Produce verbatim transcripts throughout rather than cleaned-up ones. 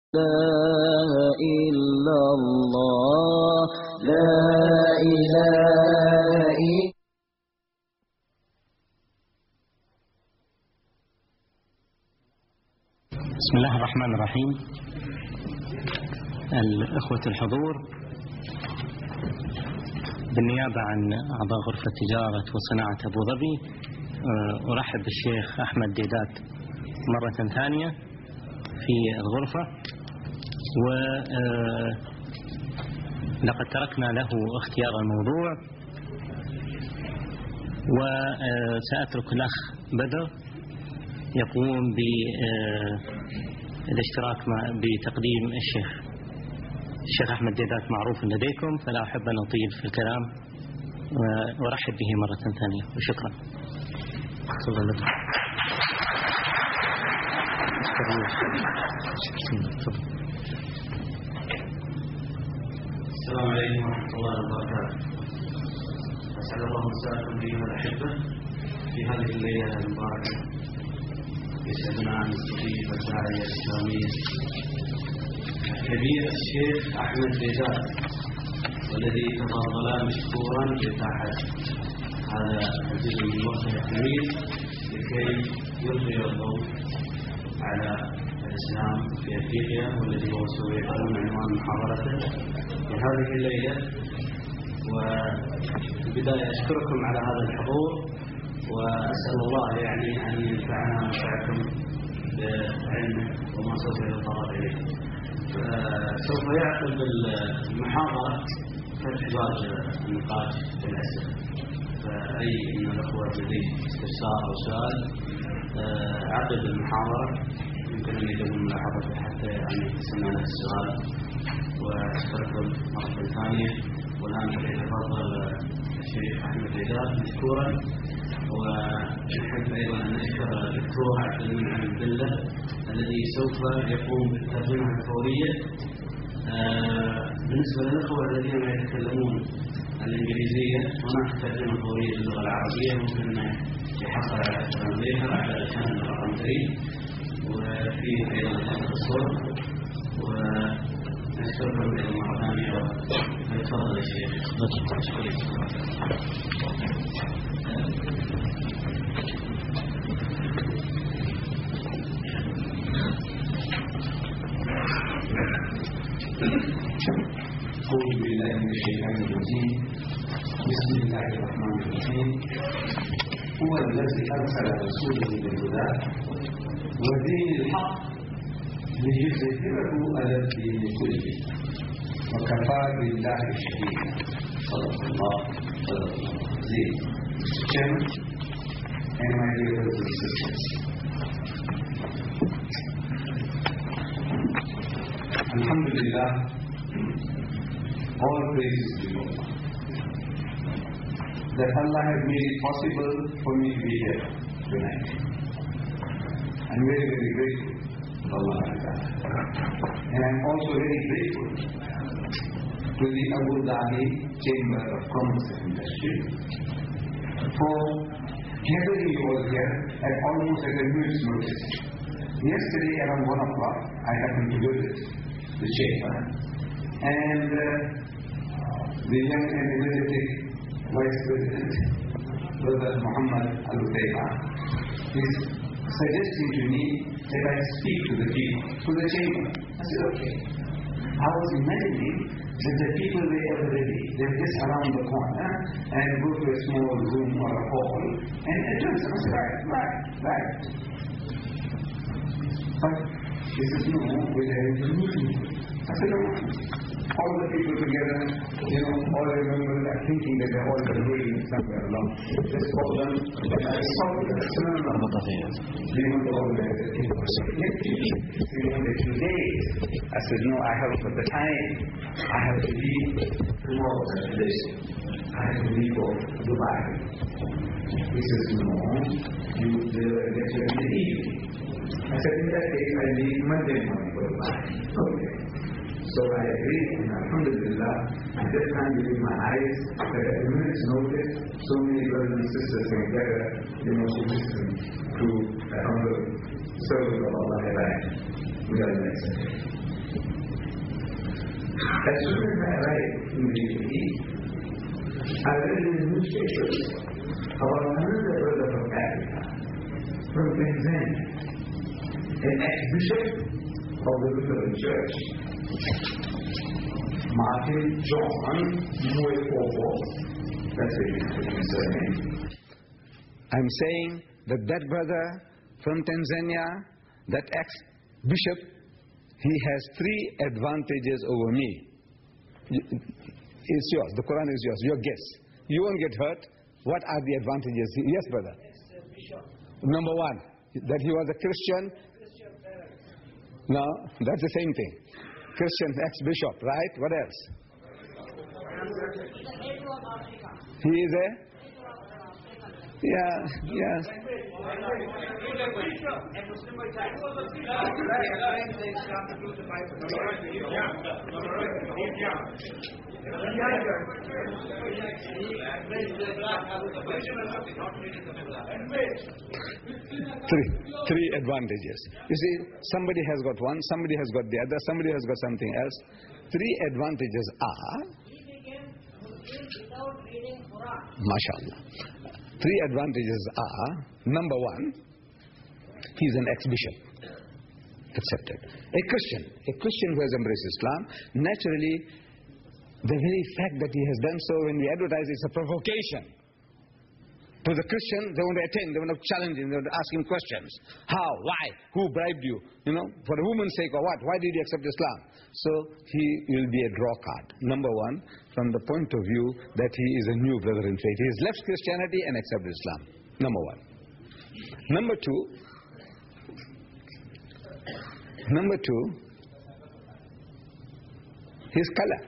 إله إلا الله لا إله إلا بسم الله الرحمن الرحيم. الأخوة الحضور، بالنيابة عن أعضاء غرفة تجارة وصناعة أبو ظبي أرحب بالشيخ أحمد ديدات مرة ثانية في الغرفة، ولقد تركنا له اختيار الموضوع، وسأترك الأخ بدر يقوم بالاشتراك بتقديم الشيخ. الشيخ أحمد ديدات معروف لديكم، فلا أحب أن أطيل في الكلام، وأرحب به مرة ثانية وشكرا. السلام عليكم ورحمة الله وبركاته. أسعد الله مساءكم أيها الأحبة في هذه الليلة المباركة. يسعدنا أن نستضيف الداعية الإسلامي الكبير الشيخ أحمد ديدات، والذي تفضل مشكورا بإتاحة هذا الجزء من وقته الكبير لكي يلقي الضوء على الإسلام في أفريقيا، والذي هو سوف يكون عنوان محاضرته في هذه الليلة. وفي البداية أشكركم على هذا الحضور، وأسأل الله يعني أن ينفعنا وينفعكم بعلمه وما سوف يتطرق إليه. سوف يعقب المحاضرة فتح باب النقاش في الأسئلة، فأي من الأخوة لديه استفسار أو سؤال عقب المحاضرة يمكن أن يكون ملاحظة حتى يعني يسمع له السؤال. وأشكركم مرة ثانية، والآن يتفضل الشيخ أحمد ديدات مشكورا. ونحب أيضا أن نشكر الدكتور عبد المنعم البلة الذي سوف يقوم بالترجمة الفورية. بالنسبة للأخوة الذين يتكلمون الإنجليزية، هناك ترجمة فورية للغة العربية ممكن أن يحصل على ترجمتها على الشانل رقم ثلاثة، وفيه أيضا خط الصوت. ونشكركم أيضا مرة ثانية، وتفضل يا شيخ. أعوذ بالله من الشيطان الرجيم. بسم الله الرحمن الرحيم. هو الذي أرسل رسوله بالهدى ودين الحق ليظهره على الدين كله وكفى بالله شهيدا. صدق الله صدق الله العظيم. Chairman and my dear brothers and sisters, Alhamdulillah, all praises to Allah that Allah has made it possible for me to be here tonight. I'm very, very grateful to Allah, and I'm also very grateful to the Abu Dhabi Chamber of Commerce and Industry for gathering you all here at almost at a minute's notice. Yesterday around one o'clock, I happened to visit the chamber, and uh, the young and energetic Vice President, Brother Muhammad Al-Utayba, is suggesting to me that I speak to the people, to the chamber. I said, okay. I was imagining that the people were ever ready. They're just around the corner and go to a small room or a hall and address them. I said, right, right, right. But he says, no, we're having a meeting. I said, no. All the people together, you know, all the members are thinking that they're all waiting somewhere along. Just call them, and I saw them. So, no, no, no. They want to organize the people. So, yes, you know, the two days. I said, no, I haven't got the time. I have to leave tomorrow, today. I have to leave for Dubai. He says, no, you will get you in the evening. I said, in that case, I leave Monday morning for Dubai. Okay. So I agreed, and Alhamdulillah, at that time within my eyes, that at a minute's notice, so many brothers and sisters can gather, you know, to listen to the humble service of Allah. We are blessed. As soon as I arrived in the U A E, I read in the newspapers about another brother from Africa, from Tanzania, an ex-bishop of the Lutheran Church, Martin John Mwepopo. That's his surname. I'm saying that that brother from Tanzania, that ex-bishop, he has three advantages over me. It's yours. The Quran is yours. Your guess. You won't get hurt. What are the advantages? Yes, brother. Number one, that he was a Christian. No, that's the same thing. Christian ex-bishop, right? What else? He is a... Yeah, yeah. Three, three advantages. You see, somebody has got one, somebody has got the other, somebody has got something else. Three advantages are, mashallah. Three advantages are, number one, he's an ex-bishop. Accepted. A Christian, a Christian who has embraced Islam, naturally, the very fact that he has done so, when we advertise, it's a provocation. To the Christian, they want to attend, they want to challenge him, they want to ask him questions. How? Why? Who bribed you? You know, for a woman's sake or what? Why did you accept Islam? So, he will be a draw card. Number one, from the point of view that he is a new brother in faith. He has left Christianity and accepted Islam. Number one. Number two, number two, his color.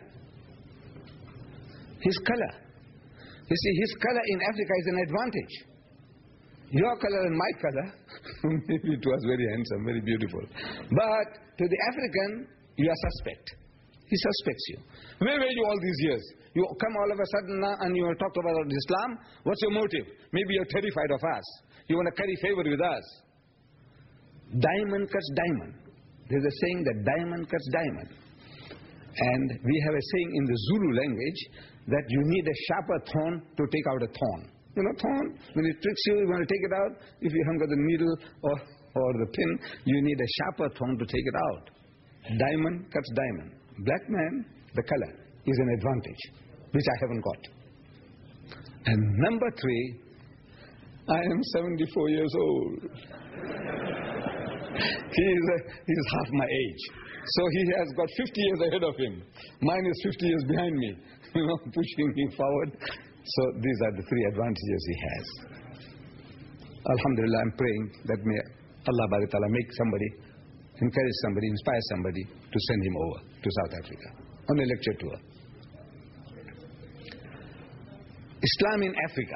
His color. You see, his color in Africa is an advantage. Your color and my color, maybe it was very handsome, very beautiful. But to the African, you are suspect. He suspects you. Where were you all these years? You come all of a sudden now and you want to talk about Islam. What's your motive? Maybe you're terrified of us. You want to curry favor with us. Diamond cuts diamond. There's a saying that diamond cuts diamond. And we have a saying in the Zulu language that you need a sharper thorn to take out a thorn. You know, thorn, when it pricks you, you want to take it out. If you haven't got the needle or, or the pin, you need a sharper thorn to take it out. Diamond cuts diamond. Black man, the color, is an advantage, which I haven't got. And number three, I am seventy-four years old. he is a, he is half my age. So he has got fifty years ahead of him. Mine is fifty years behind me, you know, pushing me forward. So these are the three advantages he has. Alhamdulillah, I'm praying that may Allah Bari Ta'ala make somebody, encourage somebody, inspire somebody to send him over to South Africa on a lecture tour. Islam in Africa.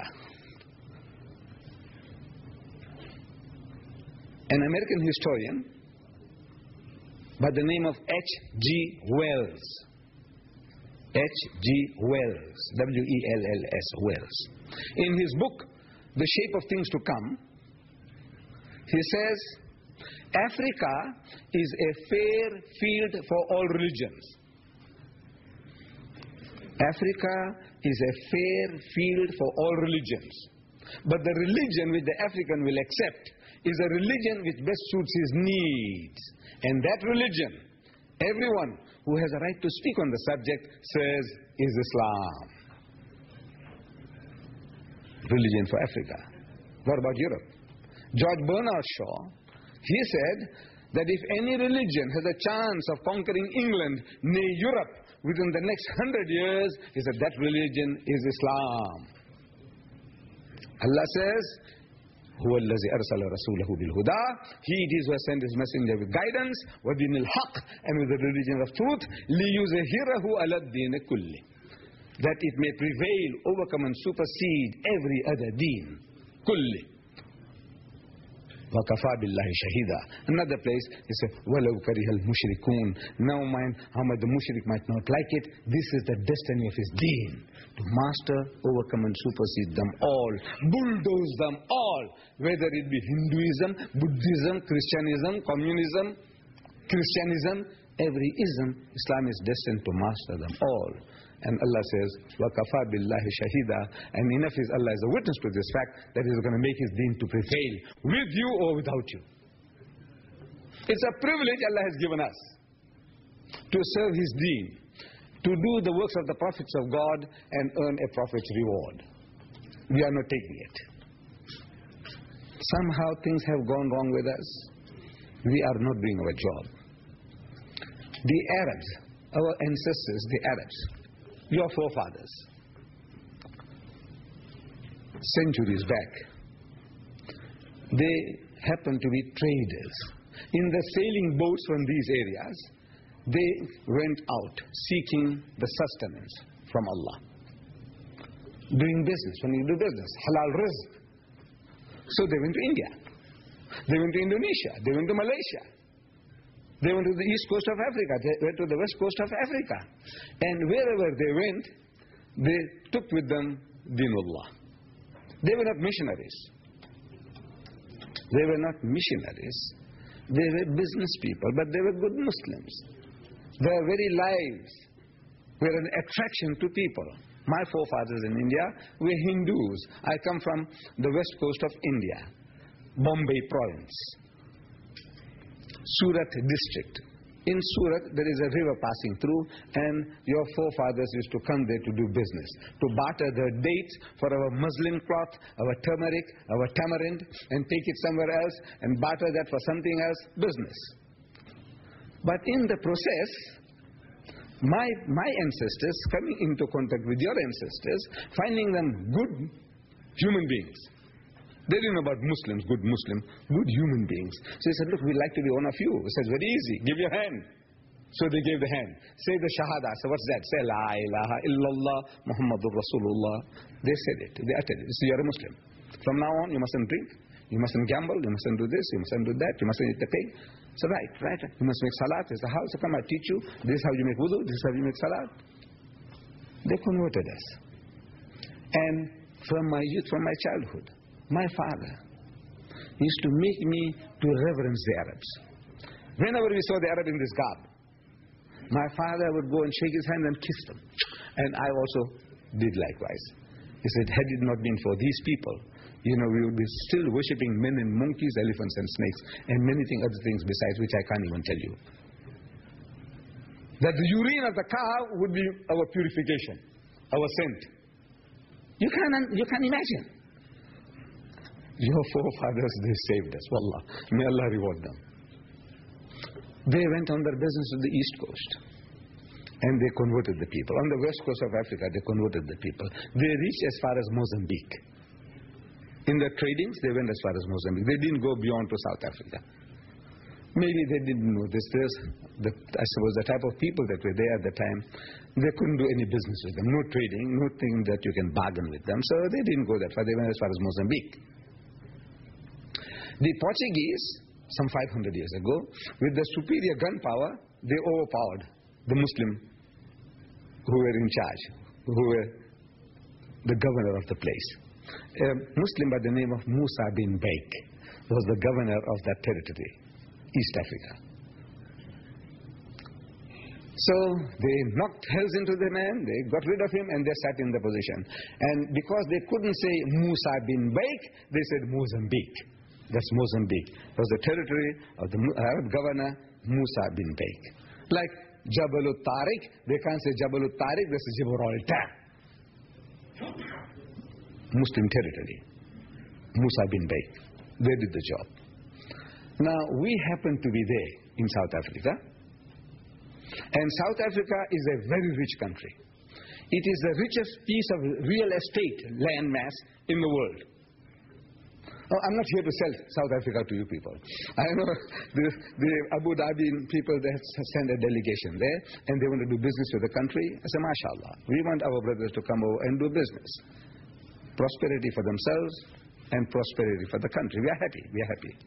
An American historian by the name of H G Wells. H G Wells. W E L L S. Wells. In his book, The Shape of Things to Come, he says, Africa is a fair field for all religions. Africa is a fair field for all religions. But the religion which the African will accept is a religion which best suits his needs. And that religion, everyone who has a right to speak on the subject says, is Islam. Religion for Africa. What about Europe? George Bernard Shaw, he said that if any religion has a chance of conquering England, nay Europe, within the next hundred years, he said that religion is Islam. Allah says, هُوَ الَّذِي أَرْسَلَ رَسُولَهُ بِالْهُدَى. He it is who has sent his messenger with guidance, وَدِينِ الْحَقِّ, and with the religion of truth, لِيُزْهِرَهُ عَلَى الدِّينِ كُلِّهِ, that it may prevail, overcome and supersede every other deen. كُلِّ. وَكَفَى بِاللَّهِ شَهِيدًا. Another place, he said, وَلَوْ كَرِهَ الْمُشْرِكُونَ. Now mind how much the mushrik might not like it, this is the destiny of his deen. To master, overcome and supersede them all. Bulldoze them all. Whether it be Hinduism, Buddhism, Christianism, Communism, Christianism, every ism, Islam is destined to master them all. And Allah says, وَكَفَى بِاللَّهِ شَهِيدًا. And enough is Allah is a witness to this fact that He is going to make His deen to prevail with you or without you. It's a privilege Allah has given us to serve His deen, to do the works of the prophets of God and earn a prophet's reward. We are not taking it. Somehow things have gone wrong with us. We are not doing our job. The Arabs, our ancestors, the Arabs, your forefathers, centuries back, they happened to be traders. In the sailing boats from these areas, they went out seeking the sustenance from Allah. Doing business. When you do business, halal rizq. So they went to India. They went to Indonesia. They went to Malaysia. They went to the east coast of Africa. They went to the west coast of Africa. And wherever they went, they took with them Dinullah. They were not missionaries. They were not missionaries. They were business people, but they were good Muslims. Their very lives were an attraction to people. My forefathers in India were Hindus. I come from the west coast of India, Bombay province, Surat district. In Surat, there is a river passing through, and your forefathers used to come there to do business, to barter their dates for our muslin cloth, our turmeric, our tamarind, and take it somewhere else and barter that for something else, business. But in the process, my, my ancestors coming into contact with your ancestors, finding them good human beings. They didn't know about Muslims, good Muslim, good human beings. So he said, look, we'd like to be one of you. He says, very easy, give your hand. So they gave the hand. Say the Shahada. So what's that? Say La ilaha illallah Muhammadur Rasulullah. They said it. They uttered it. So you're a Muslim. From now on, you mustn't drink. You mustn't gamble. You mustn't do this. You mustn't do that. You mustn't eat the pig. So right, right. You must make salat. There's a house. So come, I teach you. This is how you make wudu. This is how you make salat. They converted us. And from my youth, from my childhood, my father used to make me to reverence the Arabs. Whenever we saw the Arab in this garb, my father would go and shake his hand and kiss them. And I also did likewise. He said, had it not been for these people, you know, we would be still worshipping men and monkeys, elephants and snakes, and many things, other things besides, which I can't even tell you. That the urine of the cow would be our purification, our scent. You can't, you can't imagine. Your forefathers, they saved us. Wallah. May Allah reward them. They went on their business to the east coast. And they converted the people. On the west coast of Africa, they converted the people. They reached as far as Mozambique. In their tradings, they went as far as Mozambique. They didn't go beyond to South Africa. Maybe they didn't know this. There's the, I suppose the type of people that were there at the time, they couldn't do any business with them. No trading, nothing that you can bargain with them. So they didn't go that far. They went as far as Mozambique. The Portuguese, some five hundred years ago, with the superior gunpowder, they overpowered the Muslim who were in charge, who were the governor of the place. A Muslim by the name of Musa bin Baik was the governor of that territory, East Africa. So they knocked hells into the man, they got rid of him, and they sat in the position. And because they couldn't say Musa bin Baik, they said Mozambique. That's Mozambique. It was the territory of the Arab governor, Musa bin Baik. Like Jabal al-Tariq, they can't say Jabal al-Tariq, this is Gibraltar. Muslim territory. Musa bin Baik. They did the job. Now, we happen to be there in South Africa. And South Africa is a very rich country. It is the richest piece of real estate land mass in the world. Oh, I'm not here to sell South Africa to you people. I know the, the Abu Dhabi people, they send a delegation there and they want to do business with the country. I say, mashallah, we want our brothers to come over and do business. Prosperity for themselves and prosperity for the country. We are happy, we are happy.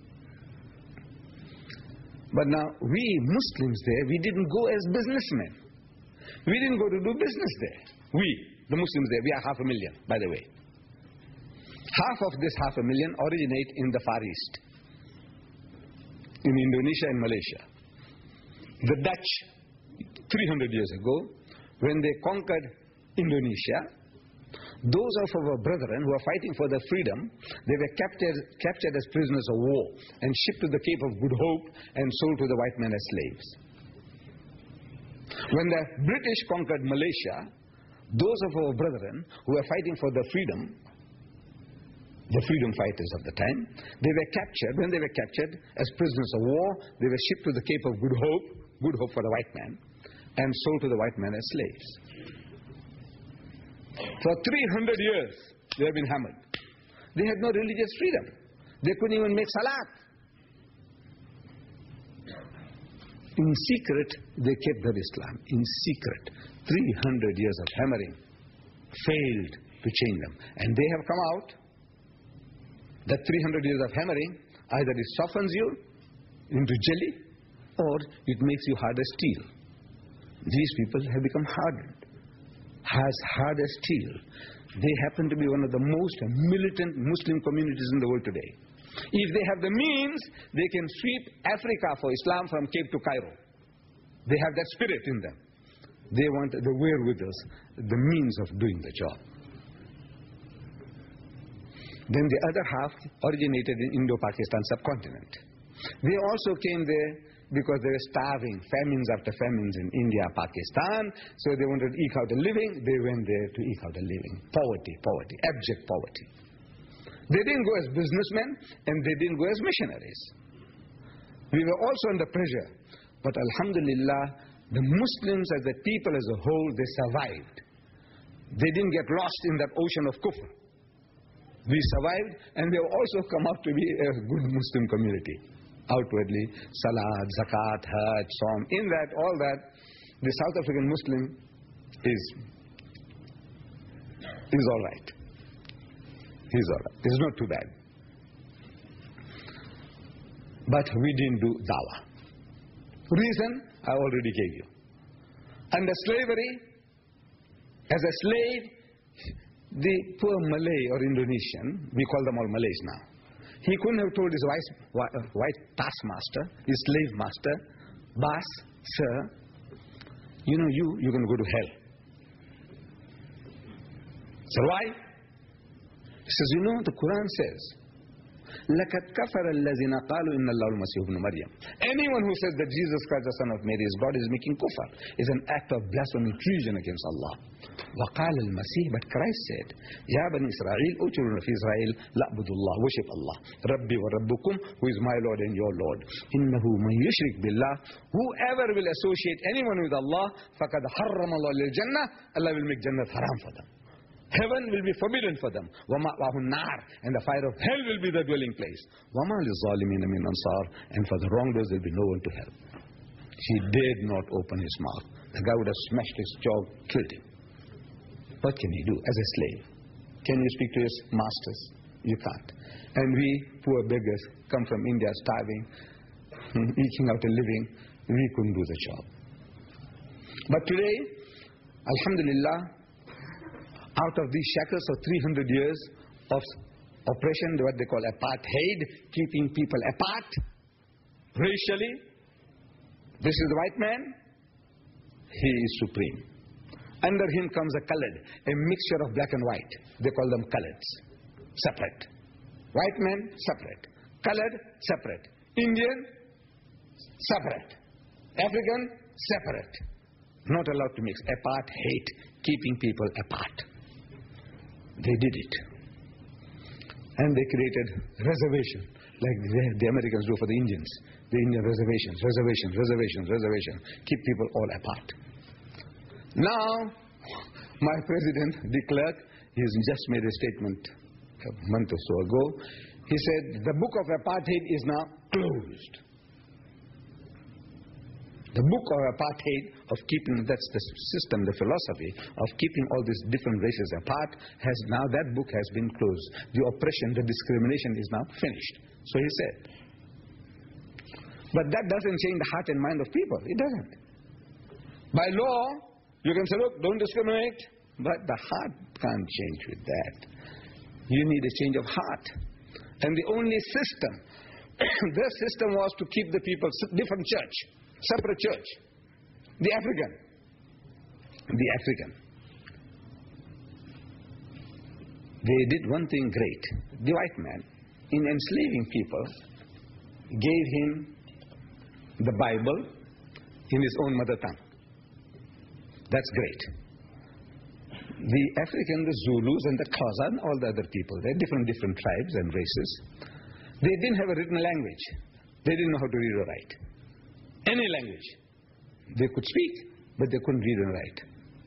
But now, we Muslims there, we didn't go as businessmen. We didn't go to do business there. We, the Muslims there, we are half a million, by the way. Half of this half a million originate in the Far East, in Indonesia and Malaysia. The Dutch, three hundred years ago, when they conquered Indonesia, those of our brethren who are fighting for their freedom, they were captured, captured as prisoners of war and shipped to the Cape of Good Hope and sold to the white men as slaves. When the British conquered Malaysia, those of our brethren who were fighting for their freedom, the freedom fighters of the time, they were captured. When they were captured as prisoners of war, they were shipped to the Cape of Good Hope, Good Hope for the white man, and sold to the white men as slaves. For three hundred years, they have been hammered. They had no religious freedom. They couldn't even make salat. In secret, they kept their Islam. In secret. three hundred years of hammering failed to change them. And they have come out. That three hundred years of hammering, either it softens you into jelly, or it makes you hard as steel. These people have become hardened. As hard as steel. They happen to be one of the most militant Muslim communities in the world today. If they have the means, they can sweep Africa for Islam from Cape to Cairo. They have that spirit in them. They want the wherewithal, the means of doing the job. Then the other half originated in Indo-Pakistan subcontinent. They also came there because they were starving, famines after famines in India, Pakistan, so they wanted to eke out a living. They went there to eke out a living. Poverty, poverty, abject poverty. They didn't go as businessmen, and they didn't go as missionaries. We were also under pressure, but alhamdulillah, the Muslims as a people as a whole, they survived. They didn't get lost in that ocean of kufr. We survived, and they have also come out to be a good Muslim community. Outwardly, salat, zakat, hajj, psalm, in that, all that, the South African Muslim is is all right. He's all right. It's not too bad. But we didn't do dawah. Reason, I already gave you. Under slavery, as a slave, the poor Malay or Indonesian, we call them all Malays now, he couldn't have told his white, white taskmaster, his slave master, boss, sir, you know, you, you're going to go to hell. So why? He says, you know, the Quran says, لَقَدْ كَفَرَ الَّذِينَ قَالُوا إِنَّ اللَّهُ الْمَسِيحُ ابْنُ مَرْيَمَ. Anyone who says that Jesus Christ, the Son of Mary, is God, is making kufr, is an act of blasphemy, treason against Allah. وَقَالَ الْمَسِيحُ, but Christ said, يَا بَنِي إِسْرَائِيلَ أُوتُوا فِي إِسْرَائِيلَ لَعْبُدُوا اللَّهَ, worship Allah, رَبِّي وَرَبُّكُمْ, who is my Lord and your Lord. إِنَّهُ مَنْ يُشْرِكْ بِاللَّهِ, whoever will associate anyone with Allah, فَقَدْ حَرَّمَ اللَّهُ لِلْجَنَّةِ, Allah will make Jannah haram for them. Heaven will be forbidden for them. وَمَأْوَاهُ النَّارِ, and the fire of hell will be their dwelling place. وَمَا لِلظَّالِمِينَ مِنْ أَنصَارٍ, and for the wrongdoers there will be no one to help. He dared not open his mouth. The guy would have smashed his jaw, killed him. What can he do as a slave? Can you speak to his masters? You can't. And we, poor beggars, come from India starving, eking out a living, we couldn't do the job. But today, alhamdulillah, out of these shackles of three hundred years of oppression, what they call apartheid, keeping people apart, racially, this is the white man, he is supreme. Under him comes a colored, a mixture of black and white. They call them coloreds, separate. White man, separate. Colored, separate. Indian, separate. African, separate. Not allowed to mix. Apartheid, keeping people apart. They did it. And they created reservation, like the, the Americans do for the Indians. The Indian reservations, reservations, reservations, reservations. Keep people all apart. Now, my president declared, he has just made a statement a month or so ago. He said, the book of apartheid is now closed. The book of apartheid, of keeping, that's the system, the philosophy of keeping all these different races apart, has now, that book has been closed. The oppression, the discrimination is now finished. So he said. But that doesn't change the heart and mind of people. It doesn't. By law, you can say, look, don't discriminate. But the heart can't change with that. You need a change of heart. And the only system, their system was to keep the people different church. separate church. The African. The African. They did one thing great. The white man, in enslaving people, gave him the Bible in his own mother tongue. That's great. The African, the Zulus and the Xhosa and all the other people, they're different, different tribes and races. They didn't have a written language. They didn't know how to read or write. Any language. They could speak, but they couldn't read and write.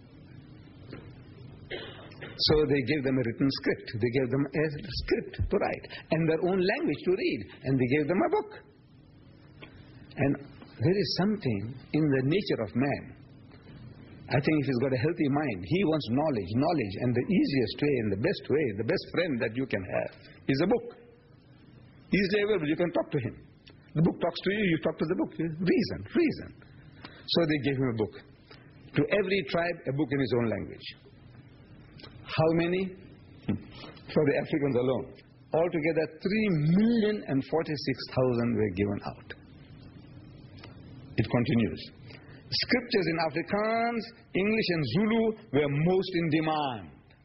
So they gave them a written script. They gave them a script to write and their own language to read. And they gave them a book. And there is something in the nature of man. I think if he's got a healthy mind, he wants knowledge, knowledge. And the easiest way and the best way, the best friend that you can have is a book. Easily available, you can talk to him. The book talks to you, you talk to the book. Reason, reason. So they gave him a book. To every tribe, a book in his own language. How many? For the Africans alone. Altogether, three million forty-six thousand were given out. It continues. Scriptures in Afrikaans, English and Zulu were most in demand.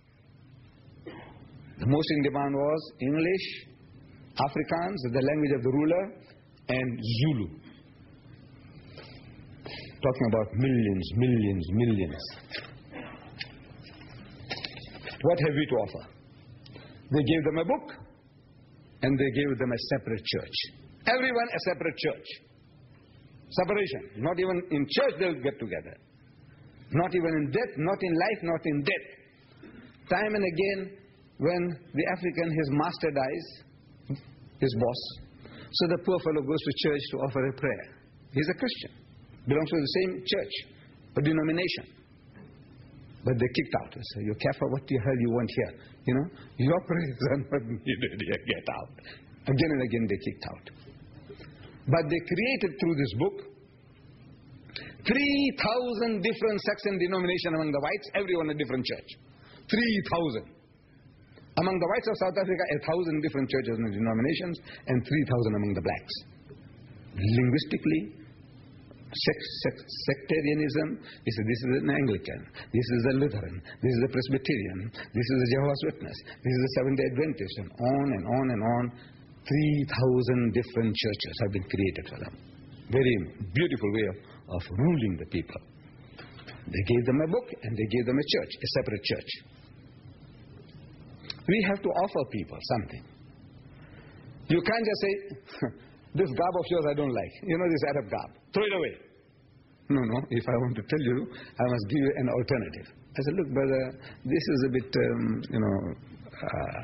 The most in demand was English, Afrikaans, the language of the ruler, and Zulu. Talking about millions, millions, millions. What have we to offer? They gave them a book and they gave them a separate church. Everyone a separate church. Separation. Not even in church they'll get together. Not even in death, not in life, not in death. Time and again, when the African, his master dies, his boss, so the poor fellow goes to church to offer a prayer. He's a Christian. Belongs to the same church or denomination. But they kicked out. They say, you're careful what the hell you want here. You know, your prayers are not needed here. Get out. Again and again they kicked out. But they created through this book three thousand different sects and denominations among the whites, everyone a different church. three thousand. Among the whites of South Africa, a thousand different churches and denominations, and three thousand among the blacks. Linguistically, Sect, sect, sectarianism, he said, this is an Anglican, this is a Lutheran, this is a Presbyterian, this is a Jehovah's Witness, this is a Seventh-day Adventist, and on and on and on. three thousand different churches have been created for them. Very beautiful way of, of ruling the people. They gave them a book and they gave them a church, a separate church. We have to offer people something. You can't just say, this garb of yours I don't like. You know, this Arab garb. Throw it away. No, no. If I want to tell you, I must give you an alternative. I said, look, brother, this is a bit, um, you know, uh,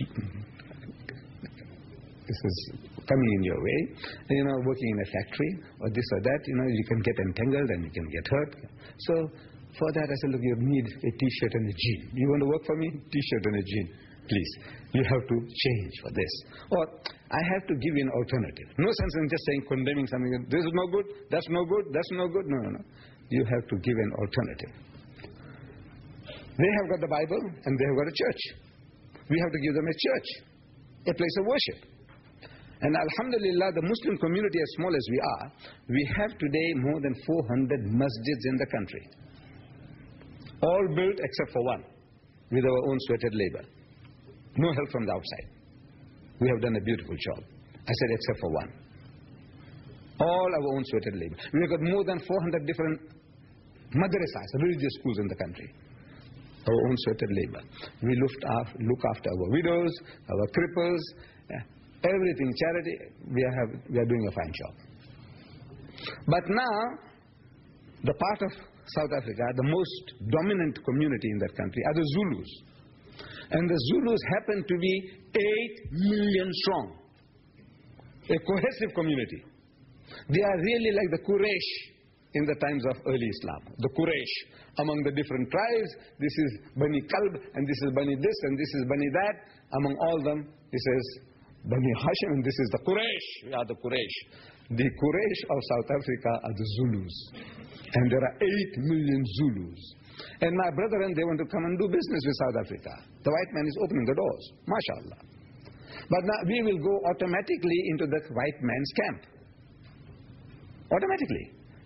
this is coming in your way. You know, working in a factory or this or that, you know, you can get entangled and you can get hurt. So, for that, I said, look, you need a t-shirt and a jean. You want to work for me? T-shirt and a jean. Please, you have to change for this. Or, I have to give you an alternative. No sense in just saying, condemning something. This is no good, that's no good, that's no good. No, no, no. You have to give an alternative. They have got the Bible and they have got a church. We have to give them a church, a place of worship. And alhamdulillah, the Muslim community, as small as we are, we have today more than four hundred masjids in the country. All built except for one, with our own sweated labor. No help from the outside. We have done a beautiful job. I said except for one. All our own sweated labor. We have got more than four hundred different madrasas, religious schools in the country. Our own sweated labor. We look after, look after our widows, our cripples, yeah, everything, charity. We are, have, we are doing a fine job. But now, the part of South Africa, the most dominant community in that country are the Zulus. And the Zulus happen to be eight million strong. A cohesive community. They are really like the Quraysh in the times of early Islam. The Quraysh among the different tribes. This is Bani Kalb and this is Bani this and this is Bani that. Among all them, he says Bani Hashim and this is the Quraysh. We are the Quraysh. The Quraysh of South Africa are the Zulus. And there are eight million Zulus. And my brethren, they want to come and do business with South Africa. The white man is opening the doors. MashaAllah. But now we will go automatically into the white man's camp. Automatically.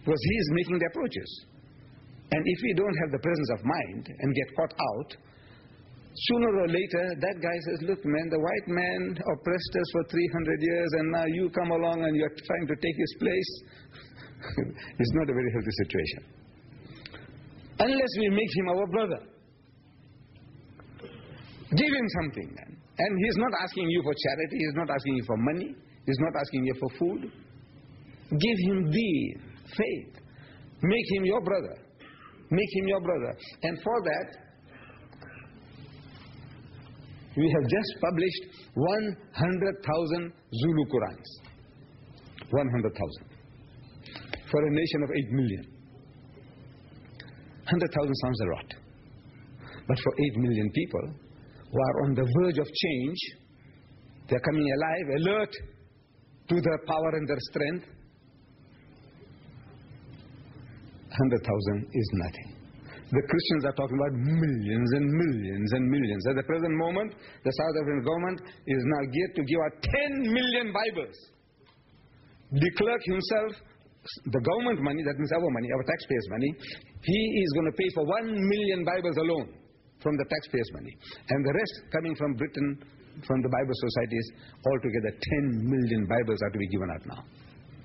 because he is making the approaches. And if we don't have the presence of mind and get caught out, sooner or later that guy says, look man, the white man oppressed us for three hundred years and now you come along and you're trying to take his place. It's not a very healthy situation. Unless we make him our brother. Give him something, man. And he's not asking you for charity, he's not asking you for money, he's not asking you for food. Give him the faith. Make him your brother. Make him your brother. And for that, we have just published one hundred thousand Zulu Qurans. one hundred thousand. For a nation of eight million. one hundred thousand sounds a lot. But for eight million people who are on the verge of change, they are coming alive, alert to their power and their strength, one hundred thousand is nothing. The Christians are talking about millions and millions and millions. At the present moment, the South African government is now geared to give out ten million Bibles. De Klerk himself, the government money, that means our money, our taxpayers' money, he is going to pay for one million Bibles alone from the taxpayers' money. And the rest coming from Britain, from the Bible societies, altogether ten million Bibles are to be given out now.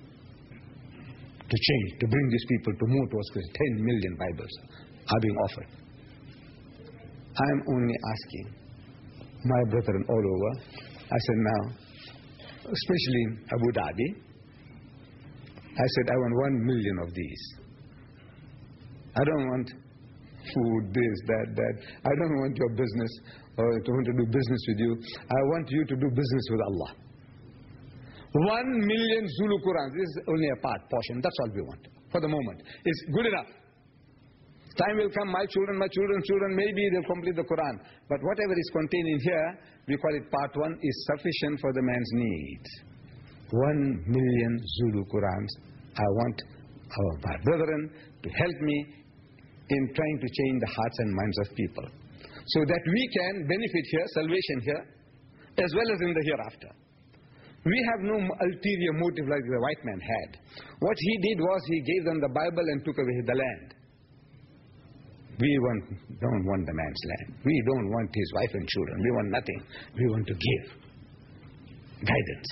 To change, to bring these people to move towards Christ. ten million Bibles are being offered. I am only asking my brethren all over, I said now, especially in Abu Dhabi, I said I want one million of these. I don't want food, this, that, that. I don't want your business or to want to do business with you. I want you to do business with Allah. One million Zulu Qurans. This is only a part, portion. That's all we want for the moment. It's good enough. Time will come, my children, my children's children, maybe they'll complete the Quran. But whatever is contained in here, we call it part one, is sufficient for the man's needs. One million Zulu Qurans. I want our my brethren to help me in trying to change the hearts and minds of people, so that we can benefit here, salvation here, as well as in the hereafter. We have no ulterior motive like the white man had. What he did was he gave them the Bible and took away the land. We want, don't want the man's land. We don't want his wife and children. We want nothing. We want to give guidance.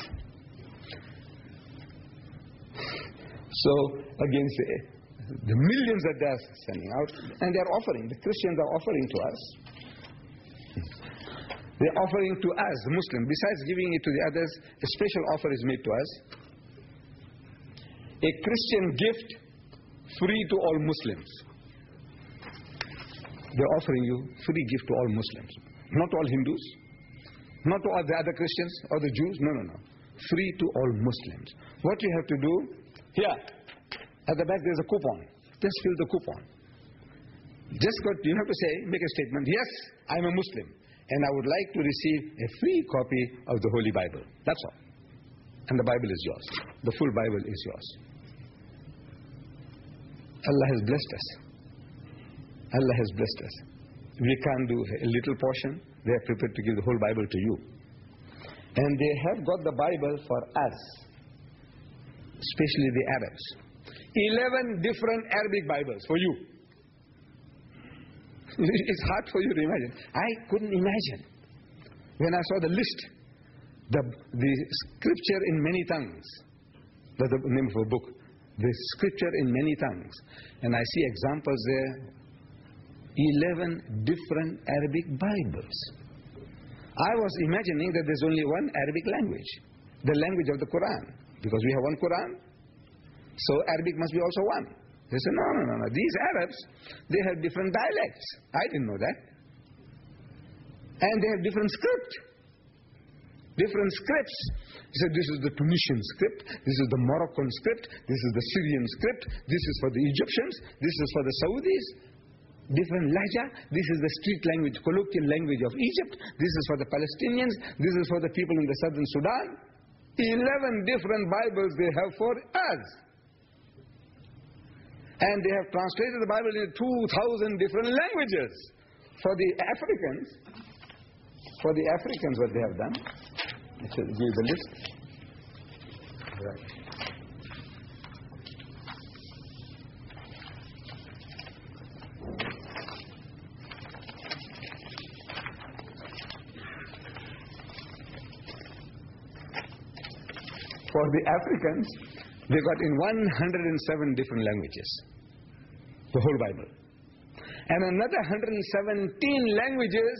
So, again, the millions that they are sending out, and they are offering, the Christians are offering to us. They are offering to us, the Muslims, besides giving it to the others, a special offer is made to us. A Christian gift free to all Muslims. They are offering you free gift to all Muslims. Not to all Hindus, not to all the other Christians or the Jews, no, no, no. Free to all Muslims. What you have to do, here, at the back there is a coupon. Just fill the coupon. Just got, you have to say, make a statement, yes, I am a Muslim, and I would like to receive a free copy of the Holy Bible. That's all. And the Bible is yours. The full Bible is yours. Allah has blessed us. Allah has blessed us. We can't do a little portion. They are prepared to give the whole Bible to you. And they have got the Bible for us, especially the Arabs. Eleven different Arabic Bibles for you. It's hard for you to imagine. I couldn't imagine. When I saw the list, the, the scripture in many tongues, that's the name of a book, the scripture in many tongues. And I see examples there, eleven different Arabic Bibles. I was imagining that there's only one Arabic language, the language of the Quran, because we have one Quran, so Arabic must be also one. They said, no, no, no, no. These Arabs, they have different dialects. I didn't know that. And they have different script. Different scripts. He said, this is the Tunisian script, this is the Moroccan script, this is the Syrian script, this is for the Egyptians, this is for the Saudis. Different lahja, this is the street language, colloquial language of Egypt, this is for the Palestinians, this is for the people in the southern Sudan. Eleven different Bibles they have for us. And they have translated the Bible into two thousand different languages. For the Africans, for the Africans what they have done, I shall give the list. Right. For the Africans, they got in one hundred seven different languages, the whole Bible. And another one hundred seventeen languages,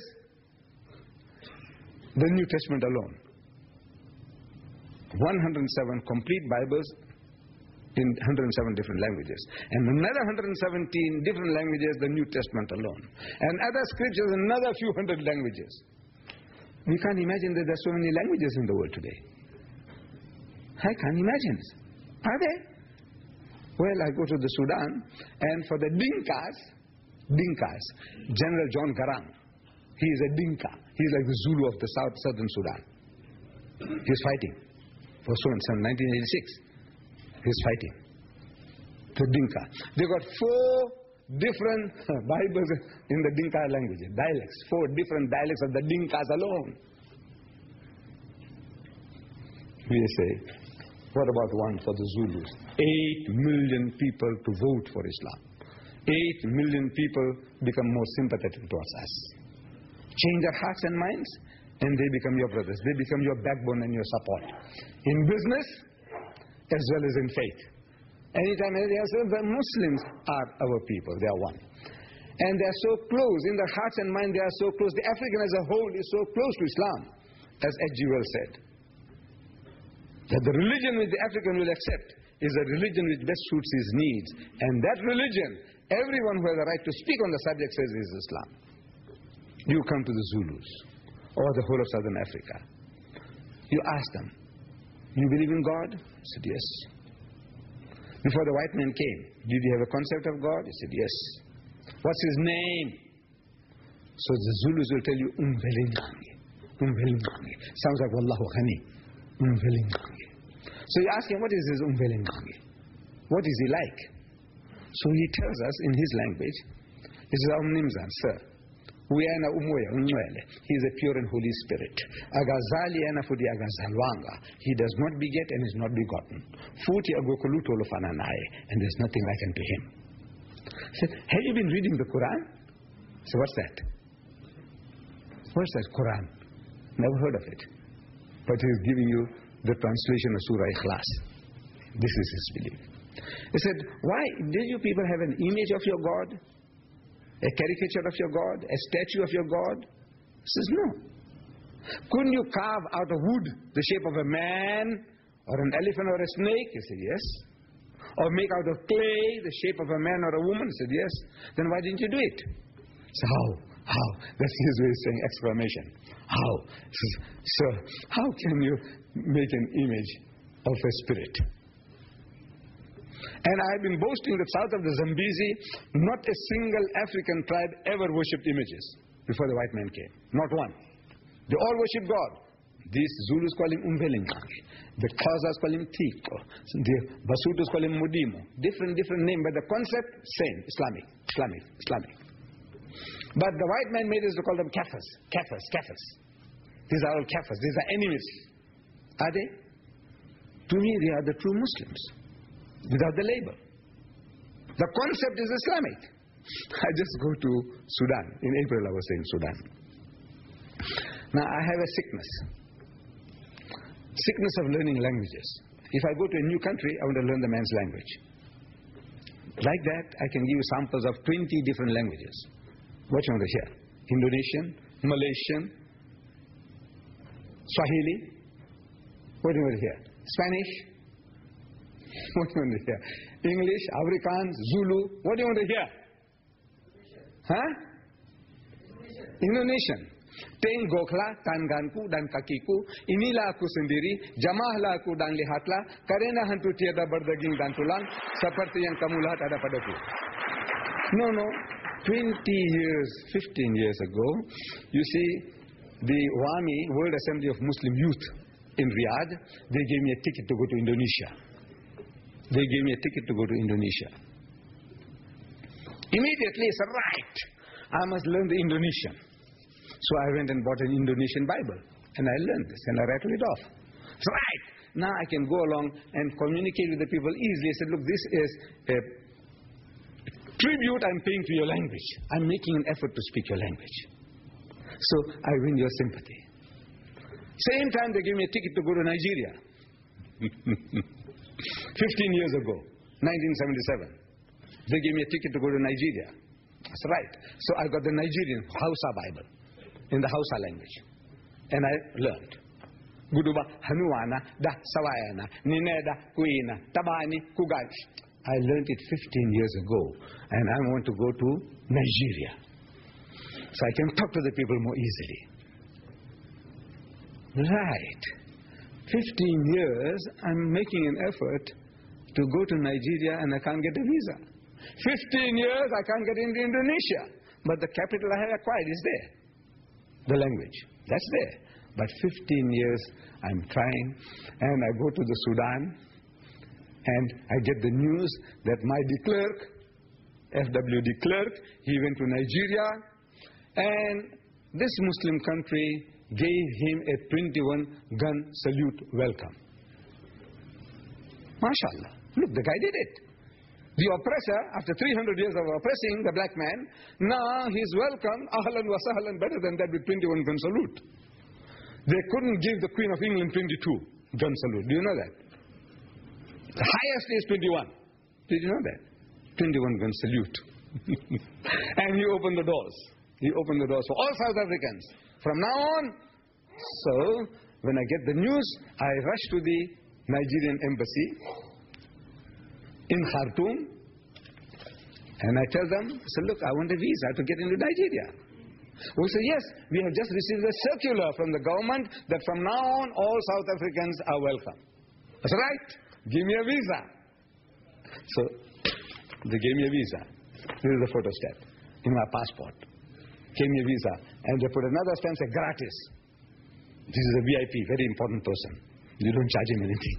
the New Testament alone. one hundred seven complete Bibles in one hundred seven different languages. And another one hundred seventeen different languages, the New Testament alone. And other scriptures, another few hundred languages. We can't imagine that there are so many languages in the world today. I can't imagine. Are there? Well, I go to the Sudan, and for the Dinkas, Dinkas, General John Garang, he is a Dinka. He is like the Zulu of the South Southern Sudan. He is fighting for Sudan in nineteen eighty-six. He is fighting. The Dinka. They got four different Bibles in the Dinka language, dialects. Four different dialects of the Dinkas alone. We say, what about one for the Zulus? Eight million people to vote for Islam. Eight million people become more sympathetic towards us. Change their hearts and minds, and they become your brothers. They become your backbone and your support. In business, as well as in faith. Anytime anything else, the Muslims are our people. They are one. And they are so close. In their hearts and minds, they are so close. The African as a whole is so close to Islam, as H G Wells said. That the religion which the African will accept is a religion which best suits his needs. And that religion, everyone who has a right to speak on the subject says is Islam. You come to the Zulus or the whole of Southern Africa. You ask them, you believe in God? He said, yes. Before the white man came, did you have a concept of God? He said, yes. What's his name? So the Zulus will tell you, Umvelingangi. Umvelingangi. Sounds like Wallahu Khani. Umvelingangi. So you ask him, what is his Umvelingangi? What is he like? So he tells us in his language, this is Omnimzan, sir. Uyana umoya unwele. He is a pure and holy spirit. Agazali ana fudi agazalwanga. He does not beget and is not begotten. Futi agokoluto lofananae, and there is nothing like unto him. He said, have you been reading the Quran? So what's that? What's that Quran? Never heard of it. But he is giving you the translation of Surah Ikhlas. This is his belief. He said, why did you people have an image of your God? A caricature of your God? A statue of your God? He says, no. Couldn't you carve out of wood the shape of a man or an elephant or a snake? He said, yes. Or make out of clay the shape of a man or a woman? He said, yes. Then why didn't you do it? So how? How? That's his way of saying exclamation. How? He says, sir, how can you make an image of a spirit? And I have been boasting that south of the Zambezi, not a single African tribe ever worshipped images before the white man came. Not one. They all worship God. These Zulus call him Umvelingangi. The Xhosas call him Tiko. The Basutos call him Mudimo. Different, different name, but the concept, same. Islamic, Islamic, Islamic. But the white man made us to call them Kafirs. Kafirs, Kafirs. These are all Kafirs. These are enemies. Are they? To me, they are the true Muslims. Without the label. The concept is Islamic. I just go to Sudan. In April I was in Sudan. Now I have a sickness. Sickness of learning languages. If I go to a new country, I want to learn the man's language. Like that, I can give you samples of twenty different languages. What you want to hear? Indonesian, Malaysian, Swahili. What do you want to hear? Spanish. What do you want to hear? English, Afrikaans, Zulu. What do you want to hear? Huh? Indonesian. Tenggoklah tanganku dan kakiku, inilah aku sendiri, jamahlah aku dan lihatlah, karena hantu tiada berdaging dan tulang, seperti yang kamu lihat ada padaku. No, no. twenty years, fifteen years ago, you see, the WAMI, World Assembly of Muslim Youth in Riyadh, they gave me a ticket to go to Indonesia. They gave me a ticket to go to Indonesia. Immediately, I said, right, I must learn the Indonesian. So I went and bought an Indonesian Bible, and I learned this, and I rattled it off. So right, now I can go along and communicate with the people easily. I said, look, this is a tribute I'm paying to your language. I'm making an effort to speak your language. So I win your sympathy. Same time they gave me a ticket to go to Nigeria. Fifteen years ago, nineteen seventy-seven, they gave me a ticket to go to Nigeria. That's right. So I got the Nigerian Hausa Bible in the Hausa language. And I learned. Guduba, Hanuana, Da Sawayana, Nineda, Kuina, Tabani, Kugash. I learned it fifteen years ago. And I want to go to Nigeria. So I can talk to the people more easily. Right. fifteen years, I'm making an effort to go to Nigeria and I can't get a visa. fifteen years, I can't get into Indonesia. But the capital I have acquired is there. The language. That's there. But fifteen years, I'm trying. And I go to the Sudan. And I get the news that my de Klerk, F W de Klerk, he went to Nigeria. And this Muslim country gave him a twenty-one gun salute welcome. MashaAllah. Look, the guy did it. The oppressor, after three hundred years of oppressing the black man, now he's welcome, ahlan wa sahlan, better than that with twenty-one gun salute. They couldn't give the Queen of England twenty-two gun salute. Do you know that? The highest is twenty-one. Did you know that? twenty-one gun salute. And he opened the doors. He opened the doors for all South Africans. From now on, so when I get the news, I rush to the Nigerian embassy in Khartoum, and I tell them, I say, look, I want a visa to get into Nigeria. We say, yes, we have just received a circular from the government that from now on, all South Africans are welcome. That's right. Give me a visa. So, they gave me a visa. This is the photo stamp in my passport. Gave me a visa. And they put another stamp, say, gratis. This is a V I P, very important person. You don't charge him anything.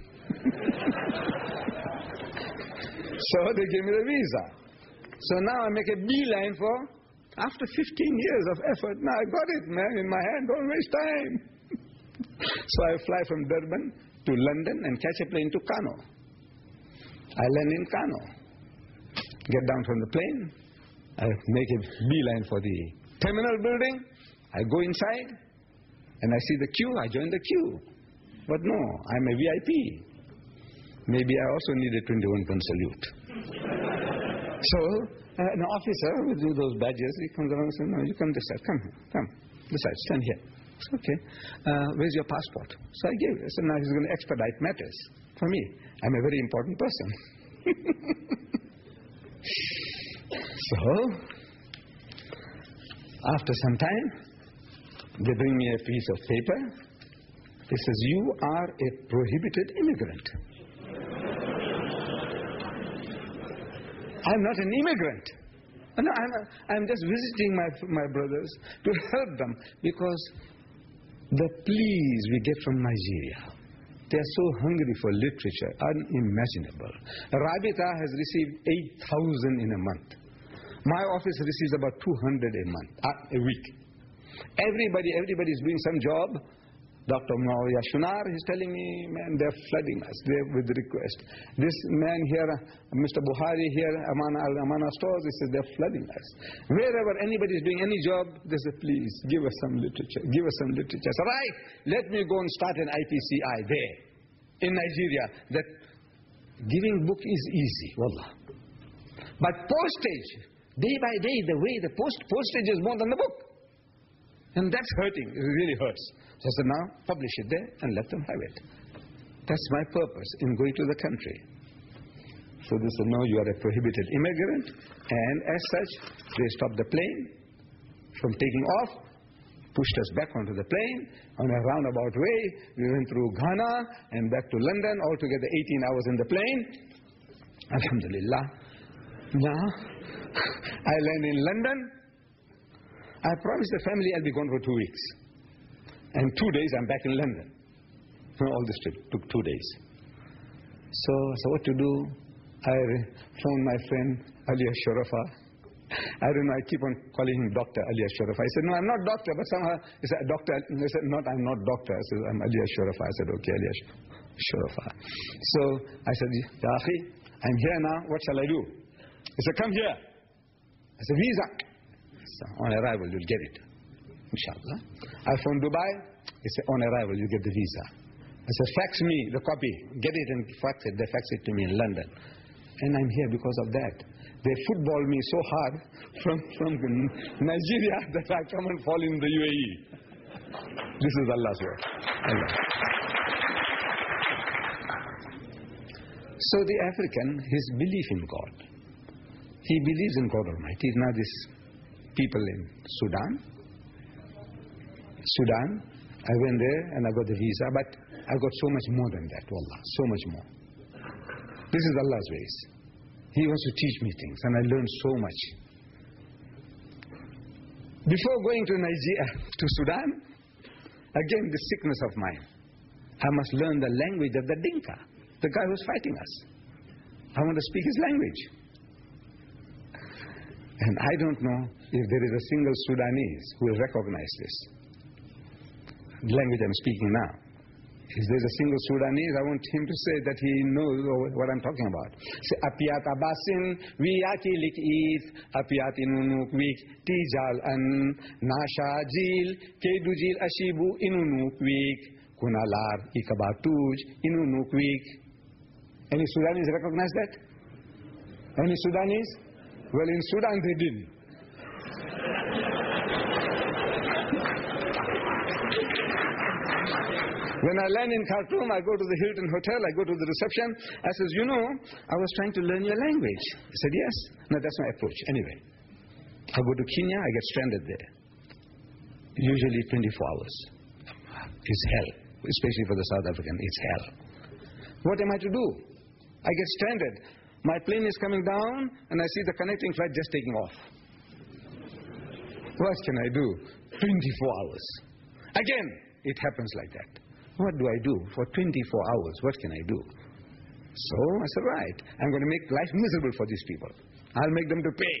So they gave me the visa. So now I make a beeline for, after fifteen years of effort, now I got it, man, in my hand, don't waste time. So I fly from Durban to London and catch a plane to Kano. I land in Kano. Get down from the plane. I make a beeline for the terminal building. I go inside and I see the queue. I join the queue. But no, I'm a V I P. Maybe I also need a twenty-one gun salute. So, uh, an officer with those badges, he comes around and says, no, you come this side. Come here. Come. This side. Stand here. I said, okay. Uh, where's your passport? So I gave it. I said, now he's going to expedite matters for me. I'm a very important person. So, after some time, they bring me a piece of paper. It says, you are a prohibited immigrant. I'm not an immigrant. No, I'm, I'm just visiting my, my brothers to help them because the pleas we get from Nigeria, they are so hungry for literature, unimaginable. Rabita has received eight thousand in a month. My office receives about two hundred a month, uh, a week. Everybody, everybody is doing some job. Doctor Mawia Shunar is telling me, man, they're flooding us they're with request. This man here, Mister Buhari here, Amana Al-Amana stores, he says they're flooding us. Wherever anybody is doing any job, they say, please, give us some literature, give us some literature. So, right, let me go and start an I P C I there, in Nigeria, that giving book is easy, wallah. But postage, day by day, the way the post postage is more than the book. And that's hurting, it really hurts. So I said, now, publish it there and let them have it. That's my purpose in going to the country. So they said, no, you are a prohibited immigrant. And as such, they stopped the plane from taking off, pushed us back onto the plane. On a roundabout way, we went through Ghana and back to London, altogether eighteen hours in the plane. Alhamdulillah. Now, I land in London. I promised the family I'll be gone for two weeks. And two days I'm back in London. All this trip took two days. So, so what to do? I phoned my friend Ali Ashrafa. I don't know, I keep on calling him Doctor Ali Ashrafa. I said, no, I'm not doctor, but somehow he said, Doctor. He said, not, I'm not doctor. I said, I'm Ali Ashrafa. I said, okay, Ali Ashrafa. So I said, Ya Akhi, I'm here now, what shall I do? He said, come here. I said, visa. So on arrival, you'll get it. Inshallah. I phoned Dubai. He said, on arrival, you get the visa. I said, fax me the copy. Get it and fax it. They fax it to me in London. And I'm here because of that. They football me so hard from, from Nigeria that I come and fall in the U A E. This is Allah's word. Allah. So the African, his belief in God. He believes in God Almighty. Now these people in Sudan, Sudan, I went there and I got the visa, but I got so much more than that, wallah, so much more. This is Allah's ways. He wants to teach me things, and I learned so much. Before going to Nigeria, to Sudan, again the sickness of mine. I must learn the language of the Dinka, the guy who's fighting us. I want to speak his language. And I don't know if there is a single Sudanese who will recognize this. The language I'm speaking now. If there's a single Sudanese, I want him to say that he knows what I'm talking about. Say, apiat abasin, wiyati likith, apiat inunuk wik, tijal an, nasha jil, kedujil ashibu inunuk wik, kunalar ikabatuj inunuk wik. Any Sudanese recognize that? Any Sudanese? Well, in Sudan they didn't. When I land in Khartoum, I go to the Hilton Hotel, I go to the reception. I says, you know, I was trying to learn your language. He said, yes. No, that's my approach. Anyway, I go to Kenya, I get stranded there. Usually twenty-four hours. It's hell, especially for the South African. It's hell. What am I to do? I get stranded. My plane is coming down, and I see the connecting flight just taking off. What can I do? twenty-four hours. Again, it happens like that. What do I do for twenty-four hours? What can I do? So I said, right, I'm going to make life miserable for these people. I'll make them to pay.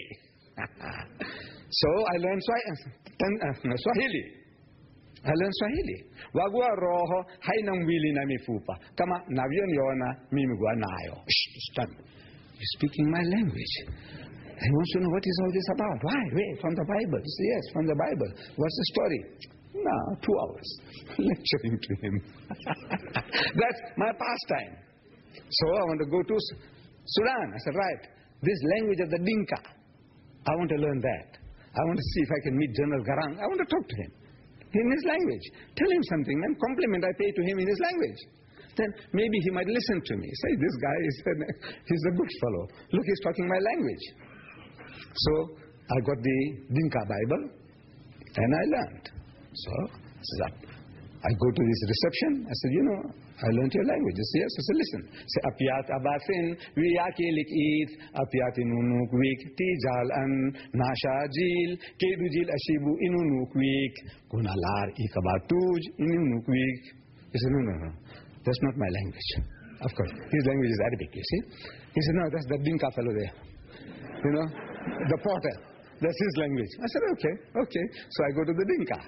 So I learned Swahili. I learned Swahili. Wagua roho hainang wili na mifupa. Kama navion yona mimigua nayo. Stand. You're speaking my language. He wants to know what is all this about. Why? Wait, from the Bible. He said, yes, from the Bible. What's the story? No, two hours lecturing to him. That's my pastime. So I want to go to Sudan. I said, right, this language of the Dinka, I want to learn that. I want to see if I can meet General Garang. I want to talk to him in his language. Tell him something, man. Compliment I pay to him in his language. Then maybe he might listen to me. Say, this guy is a, he's a good fellow. Look, he's talking my language. So I got the Dinka Bible and I learned. So I go to this reception. I said, you know, I learned your language. He said, yes. I said, listen. Say, apiat abasin, wiyaki likith, apiat inunuk wik, tijal an, nasha jil, kedujil ashibu inunuk wik, kunalar ikabatuj inunuk wik. He said, no, no, no. That's not my language. Of course. His language is Arabic, you see. He said, no, that's the Dinka fellow there. You know, the porter. That's his language. I said, okay, okay. So I go to the Dinka.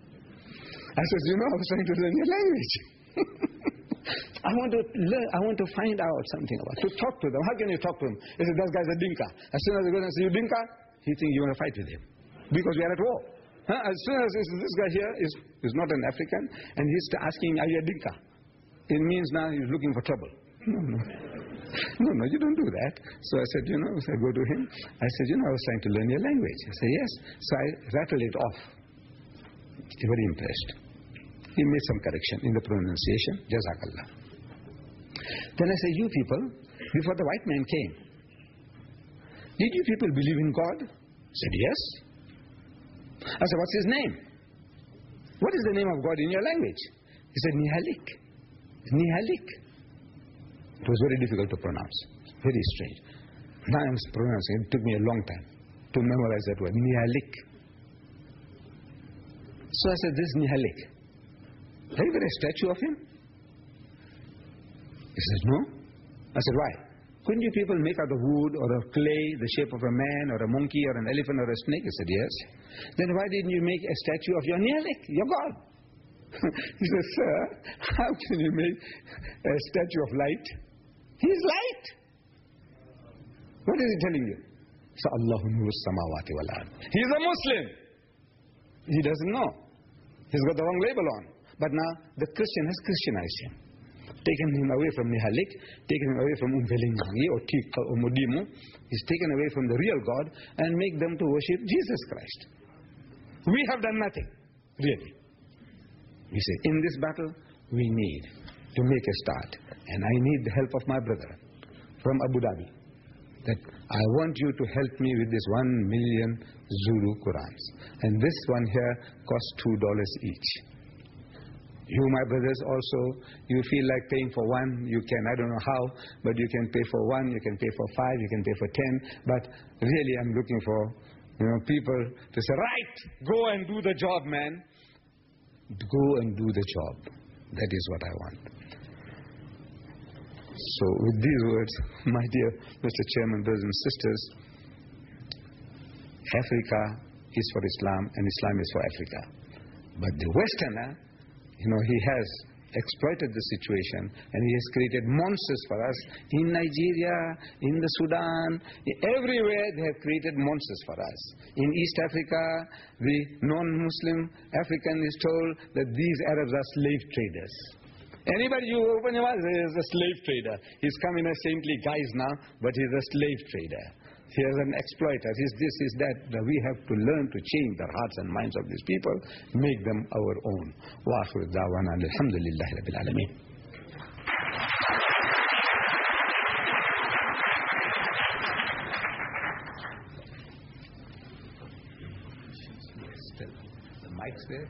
I said, you know, I was trying to learn your language. I want to learn, I want to find out something about it, to talk to them. How can you talk to them? He said, that guy's a Dinka. As soon as I go and say, you Dinka, he thinks you want to fight with him. Because we are at war. Huh? As soon as this guy here is, is not an African, and he's asking, are you a Dinka? It means now he's looking for trouble. No, no. No, no, you don't do that. So I said, you know, so I go to him. I said, you know, I was trying to learn your language. He said, yes. So I rattled it off. He's very impressed. He made some correction in the pronunciation. Jazakallah. Then I said, you people, before the white man came, did you people believe in God? He said, yes. I said, what's his name? What is the name of God in your language? He said, Nihalik. Nihalik. It was very difficult to pronounce. Very strange. Now I'm pronouncing it. It took me a long time to memorize that word. Nihalik. So I said, this is Nihalik. Have you got a statue of him? He says, no. I said, why? Couldn't you people make out of wood or of clay the shape of a man or a monkey or an elephant or a snake? He said, yes. Then why didn't you make a statue of your Nihalik, your God? He said, sir, how can you make a statue of light? He's light. What is he telling you? So Allahu nurus samawati wal ard. He's a Muslim. He doesn't know. He's got the wrong label on. But now the Christian has Christianized him. taken him away from Nihalik, taken him away from Umvelingangi or Tika or Mudimu. He's taken away from the real God and make them to worship Jesus Christ. We have done nothing, really. We say, in this battle, we need to make a start. And I need the help of my brother from Abu Dhabi. That I want you to help me with this one million Zulu Qurans. And this one here costs two dollars each. You, my brothers, also, you feel like paying for one, you can, I don't know how, but you can pay for one, you can pay for five, you can pay for ten. But really, I'm looking for, you know, people to say, right, go and do the job, man. Go and do the job. That is what I want. So with these words, my dear Mister Chairman, brothers and sisters, Africa is for Islam and Islam is for Africa. But the Westerner, you know, he has exploited the situation and he has created monsters for us in Nigeria, in the Sudan, everywhere they have created monsters for us. In East Africa, the non-Muslim African is told that these Arabs are slave traders. Anybody you open your mouth, is a slave trader. He's come in a saintly guise now, but he's a slave trader. He is an exploiter. He's this, is that. We have to learn to change the hearts and minds of these people, make them our own. Wa akhiru da'wana alhamdulillahi rabbil alameen. The mic's there.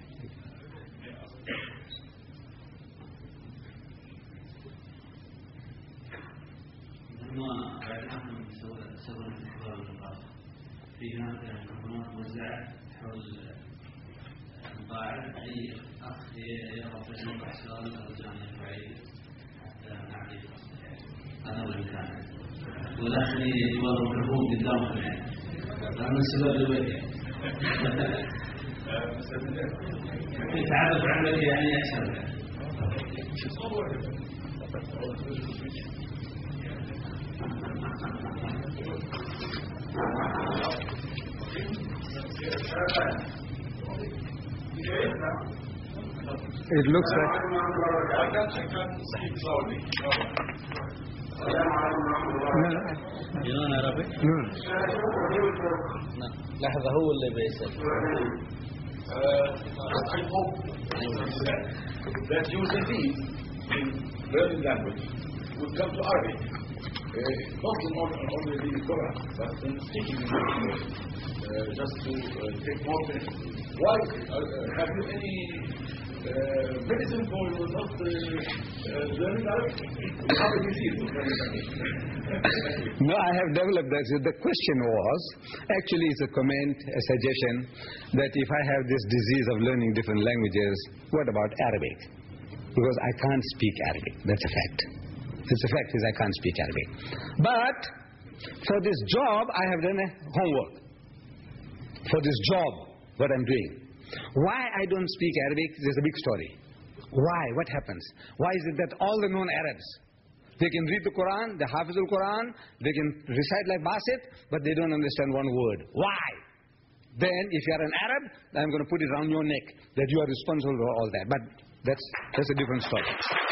لما بعدناهم سوى سوى انتخاب النقاط في هناك منظمات موزعة حول المقاعد أي أخ يرى في الموقع سؤال أرجعني الفعيل حتى نعرف هذا هو الإمكان والآخرين يتواضعوا الحقوق قدامهم يعني لأن السبب الوجه يتعرف عن وجه يعني أكثر It looks like I can't, I can't speak loudly. You know Arabic? no. No. لحظة هو اللي بيسأل. I hope that you succeed in learning language will come to Arabic. Uh, not in only the Quran, but in speaking in English, uh, just to uh, take more benefit. Why? Uh, have you any uh, medicine for not uh, uh, learning Arabic? How do you see it? No, I have developed that. So the question was, actually it's a comment, a suggestion, that if I have this disease of learning different languages, what about Arabic? Because I can't speak Arabic. That's a fact. It's a fact is I can't speak Arabic. But for this job, I have done a homework. For this job, what I'm doing. Why I don't speak Arabic, there's a big story. Why? What happens? Why is it that all the non-Arabs, they can read the Quran, the Hafiz al-Quran, they can recite like Basit, but they don't understand one word. Why? Then, if you are an Arab, I'm going to put it around your neck, that you are responsible for all that. But that's, that's a different story.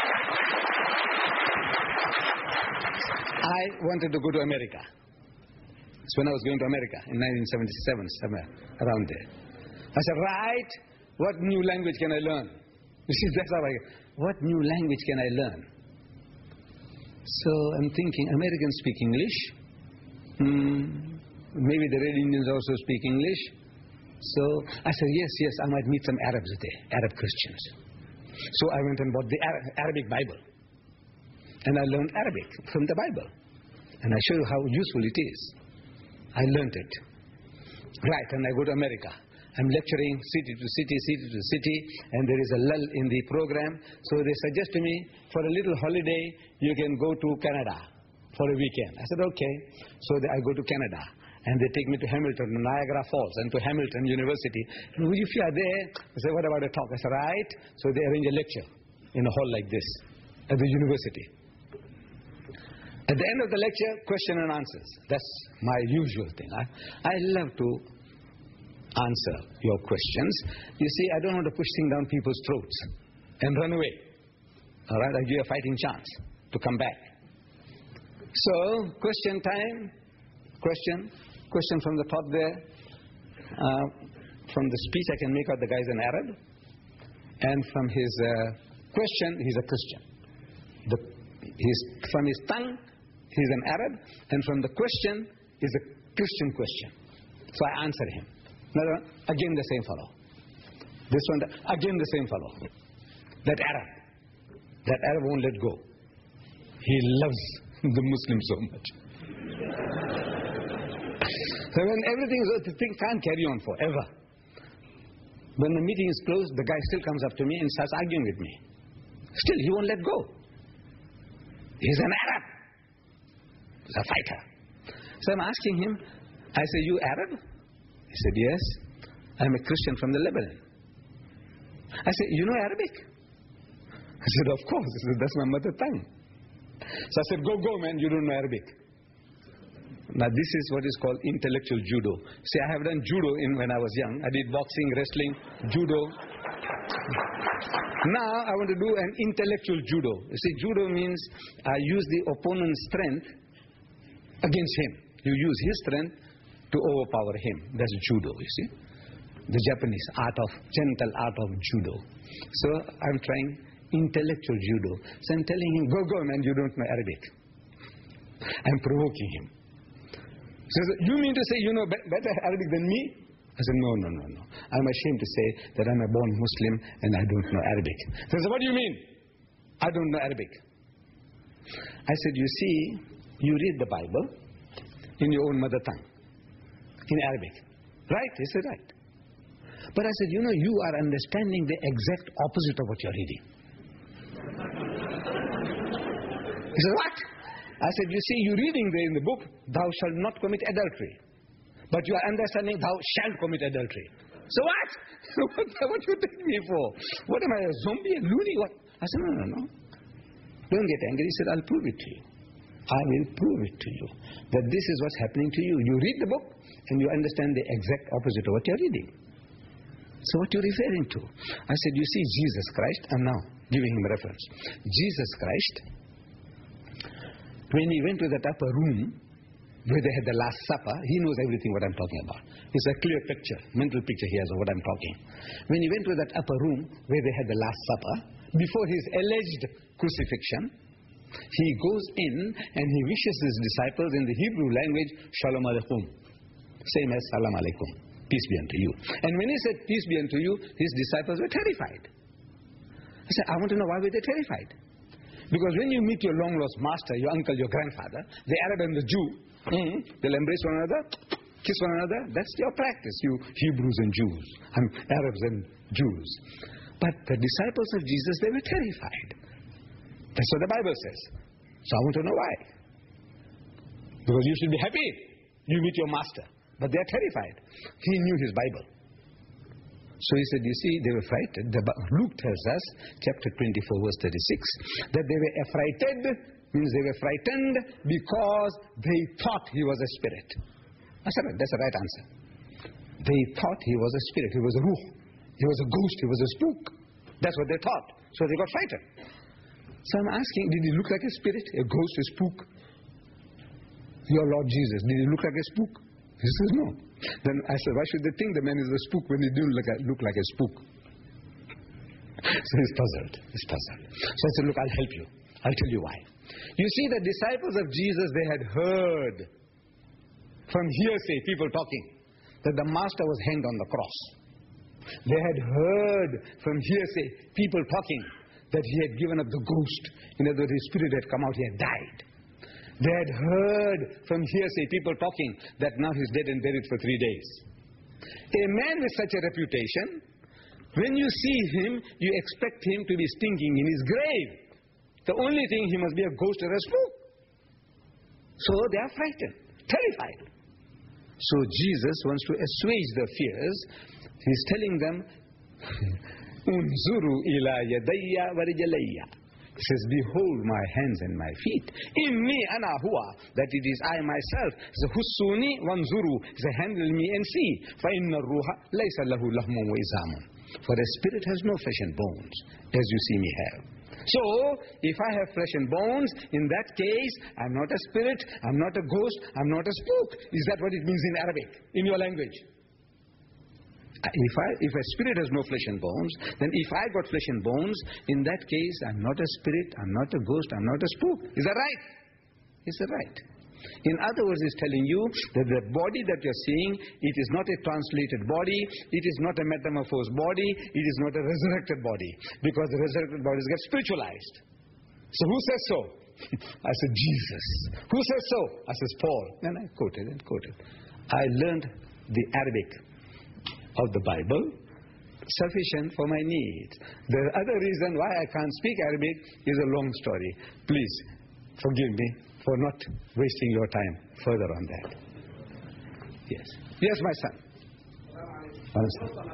I wanted to go to America. It's when I was going to America in nineteen seventy-seven, somewhere around there. I said, right, what new language can I learn? You see, that's how I, what new language can I learn? So I'm thinking, Americans speak English. Hmm, maybe the Red Indians also speak English. So I said, yes, yes, I might meet some Arabs there, Arab Christians. So I went and bought the Arabic Bible. And I learned Arabic from the Bible. And I show you how useful it is. I learned it. Right, and I go to America. I'm lecturing city to city, city to city, and there is a lull in the program. So they suggest to me, for a little holiday, you can go to Canada for a weekend. I said, okay. So I go to Canada. And they take me to Hamilton, Niagara Falls, and to Hamilton University. And if you are there, they say, what about a talk? I said, right. So they arrange a lecture in a hall like this at the university. At the end of the lecture, question and answers. That's my usual thing. I, I love to answer your questions. You see, I don't want to push things down people's throats and run away. All right, I give you a fighting chance to come back. So, question time. Question. Question from the top there. Uh, from the speech, I can make out the guy's an Arab. And from his uh, question, he's a Christian. The, his, from his tongue, he's an Arab. And from the question, is a Christian question. So I answer him. Another, again the same fellow. This one, again the same fellow. That Arab. That Arab won't let go. He loves the Muslims so much. So when everything is, the thing can't carry on forever. When the meeting is closed, the guy still comes up to me and starts arguing with me. Still, he won't let go. He's an Arab. He's a fighter. So I'm asking him, I say, you Arab? He said, yes. I'm a Christian from the Lebanon. I said, you know Arabic? He said, of course. He said, that's my mother tongue. So I said, go, go, man, you don't know Arabic. Now this is what is called intellectual judo. See, I have done judo in when I was young. I did boxing, wrestling, judo. Now I want to do an intellectual judo. You see, judo means I use the opponent's strength against him. You use his strength to overpower him. That's judo, you see. The Japanese art of, gentle art of judo. So I'm trying intellectual judo. So I'm telling him, go, go, man, you don't know Arabic. I'm provoking him. So you mean to say you know better Arabic than me? I said, no, no, no, no. I'm ashamed to say that I'm a born Muslim and I don't know Arabic. So I said, what do you mean? I don't know Arabic. I said, you see, you read the Bible in your own mother tongue, in Arabic. Right? He said, right. But I said, you know, you are understanding the exact opposite of what you're reading. He said, what? I said, you see, you're reading there in the book, thou shalt not commit adultery. But you are understanding, thou shalt commit adultery. So what? what, what you take me for? What am I, a zombie, a loony? What? I said, no, no, no. Don't get angry. He said, I'll prove it to you. I will prove it to you. That this is what's happening to you. You read the book, and you understand the exact opposite of what you're reading. So what you're referring to? I said, you see, Jesus Christ, I'm now giving him reference. Jesus Christ, when he went to that upper room where they had the Last Supper, he knows everything what I'm talking about. It's a clear picture, mental picture he has of what I'm talking. When he went to that upper room where they had the Last Supper, before his alleged crucifixion, he goes in and he wishes his disciples in the Hebrew language, Shalom Alaikum. Same as Salam Alaikum. Peace be unto you. And when he said, peace be unto you, his disciples were terrified. I said, I want to know why were they terrified? Because when you meet your long-lost master, your uncle, your grandfather, the Arab and the Jew, mm, they'll embrace one another, kiss one another. That's your practice, you Hebrews and Jews, and Arabs and Jews. But the disciples of Jesus, they were terrified. That's what the Bible says. So I want to know why. Because you should be happy. You meet your master. But they are terrified. He knew his Bible. So he said, you see, they were frightened. Luke tells us, chapter twenty-four, verse thirty-six, that they were affrighted, means they were frightened because they thought he was a spirit. That's right, that's the right answer. They thought he was a spirit, he was a ruh, he was a ghost, he was a spook. That's what they thought. So they got frightened. So I'm asking, did he look like a spirit, a ghost, a spook? Your Lord Jesus, did he look like a spook? He says no. Then I said, why should they think the man is a spook when he didn't look, at, look like a spook? So he's puzzled. He's puzzled. So I said, look, I'll help you. I'll tell you why. You see, the disciples of Jesus, they had heard from hearsay, people talking, that the master was hanged on the cross. They had heard from hearsay, people talking, that he had given up the ghost. In other words, his spirit had come out, he had died. They had heard from hearsay, people talking, that now he's dead and buried for three days. A man with such a reputation, when you see him, you expect him to be stinking in his grave. The only thing, he must be a ghost or a spook. So they are frightened, terrified. So Jesus wants to assuage their fears. He's telling them, Unzuru ila yadayya wa rijlayya. He says, behold my hands and my feet. Inni ana huwa, that it is I myself. He says, Hussuni wanzuru. He says, handle me and see. Fa inna ruha laysa lahu lahmun wa izamun. For the spirit has no flesh and bones, as you see me have. So, if I have flesh and bones, in that case, I'm not a spirit, I'm not a ghost, I'm not a spook. Is that what it means in Arabic, in your language? If, I, if a spirit has no flesh and bones, then if I got flesh and bones, in that case, I'm not a spirit, I'm not a ghost, I'm not a spook. Is that right? Is that right? In other words, it's telling you that the body that you're seeing, it is not a translated body, it is not a metamorphosed body, it is not a resurrected body, because the resurrected bodies get spiritualized. So who says so? I said, Jesus. Who says so? I says, Paul. And I quoted and quoted. I learned the Arabic of the Bible, sufficient for my needs. The other reason why I can't speak Arabic is a long story. Please forgive me for not wasting your time further on that. Yes. Yes, my son. One second.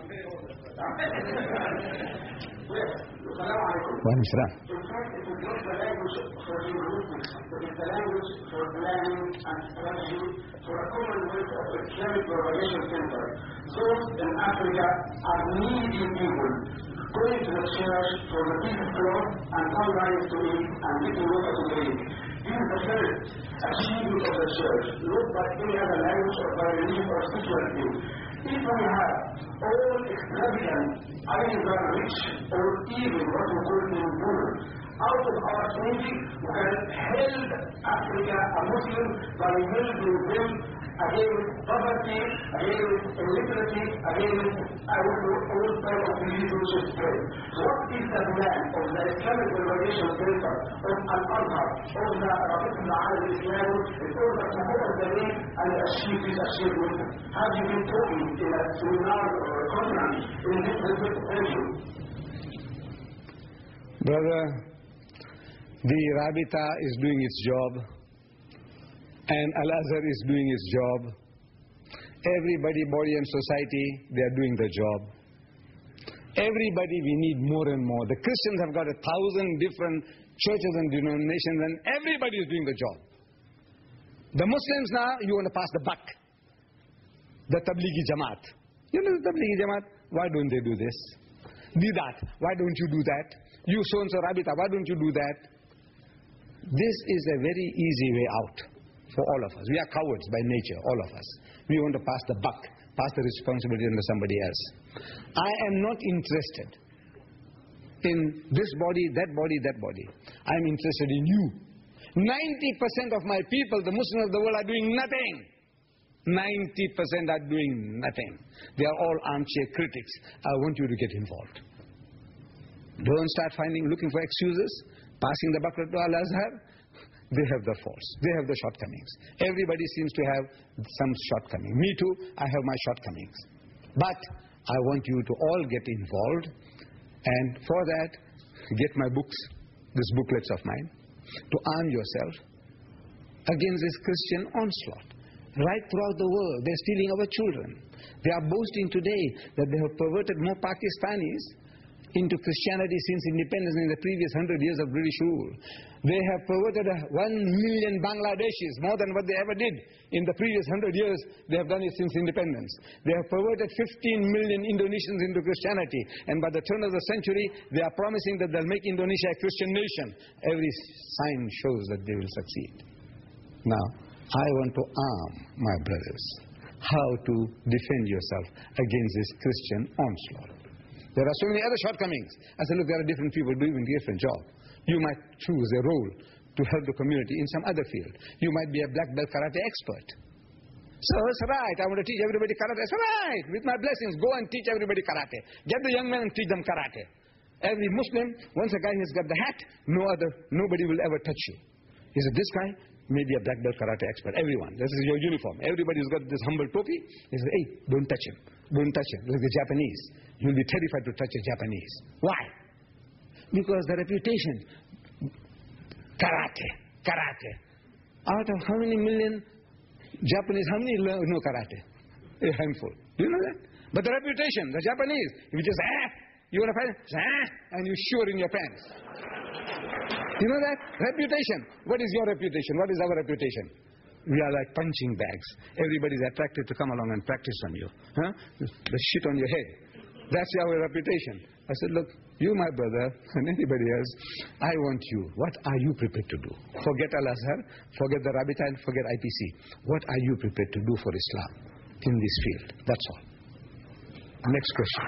One second. In fact, it is not the language for linguistics, but it's the language for planning and strategy for a commonwealth of Islamic Propagation Center. Those in Africa are needy people going to the church for the piece of cloth and sunrise to eat and getting water to drink. This is the first achievement of the church, not by any other language or by religion or spirituality. If we have all extravagant, either rich or even what we call in poor, out of our thinking, we can help Africa, a Muslim, by helping them against poverty, against illiteracy, against all sorts of religious spread. What is the plan of the Islamic Propagation Center, of Al-Azhar, of the Rabit al Islam, in order to open the way and achieve this achievement? Have you been talking in a seminar or a conference in this region? Brother, the Rabita is doing its job, and Al-Azhar is doing its job. Everybody, body and society, they are doing their job. Everybody, we need more and more. The Christians have got a thousand different churches and denominations, and everybody is doing the job. The Muslims now, you want to pass the buck. The Tablighi Jamaat. You know the Tablighi Jamaat? Why don't they do this? Do that. Why don't you do that? You so-and-so Rabita, why don't you do that? This is a very easy way out for all of us. We are cowards by nature, all of us. We want to pass the buck, pass the responsibility onto somebody else. I am not interested in this body, that body, that body. I am interested in you. ninety percent of my people, the Muslims of the world, are doing nothing. ninety percent are doing nothing. They are all armchair critics. I want you to get involved. Don't start finding, looking for excuses, passing the bucket to Al-Azhar. They have the faults. They have the shortcomings. Everybody seems to have some shortcoming. Me too, I have my shortcomings. But I want you to all get involved, and for that, get my books, these booklets of mine, to arm yourself against this Christian onslaught. Right throughout the world, they're stealing our children. They are boasting today that they have perverted more Pakistanis into Christianity since independence in the previous hundred years of British rule. They have perverted one million Bangladeshis, more than what they ever did in the previous hundred years. They have done it since independence. They have perverted fifteen million Indonesians into Christianity, and by the turn of the century, they are promising that they'll make Indonesia a Christian nation. Every sign shows that they will succeed. Now, I want to arm my brothers how to defend yourself against this Christian onslaught. There are so many other shortcomings. I said, look, there are different people doing a different job. You might choose a role to help the community in some other field. You might be a black belt karate expert. So it's right, I want to teach everybody karate. It's right, with my blessings, go and teach everybody karate. Get the young men and teach them karate. Every Muslim, once a guy has got the hat, no other, nobody will ever touch you. He said, this guy may be a black belt karate expert. Everyone, this is your uniform. Everybody's got this humble topi. He said, hey, don't touch him. Don't touch him. Like the Japanese. You'll be terrified to touch a Japanese. Why? Because the reputation. Karate. Karate. Out of how many million Japanese, how many learn, know karate? A handful. Do you know that? But the reputation, the Japanese, if you just, ah, you want to fight, ah, and you shove in your pants. You know that? Reputation. What is your reputation? What is our reputation? We are like punching bags. Everybody is attracted to come along and practice on you. Huh? The shit on your head. That's our reputation. I said, look, you, my brother, and anybody else, I want you. What are you prepared to do? Forget Al-Azhar, forget the Rabita, and forget I P C. What are you prepared to do for Islam in this field? That's all. Next question.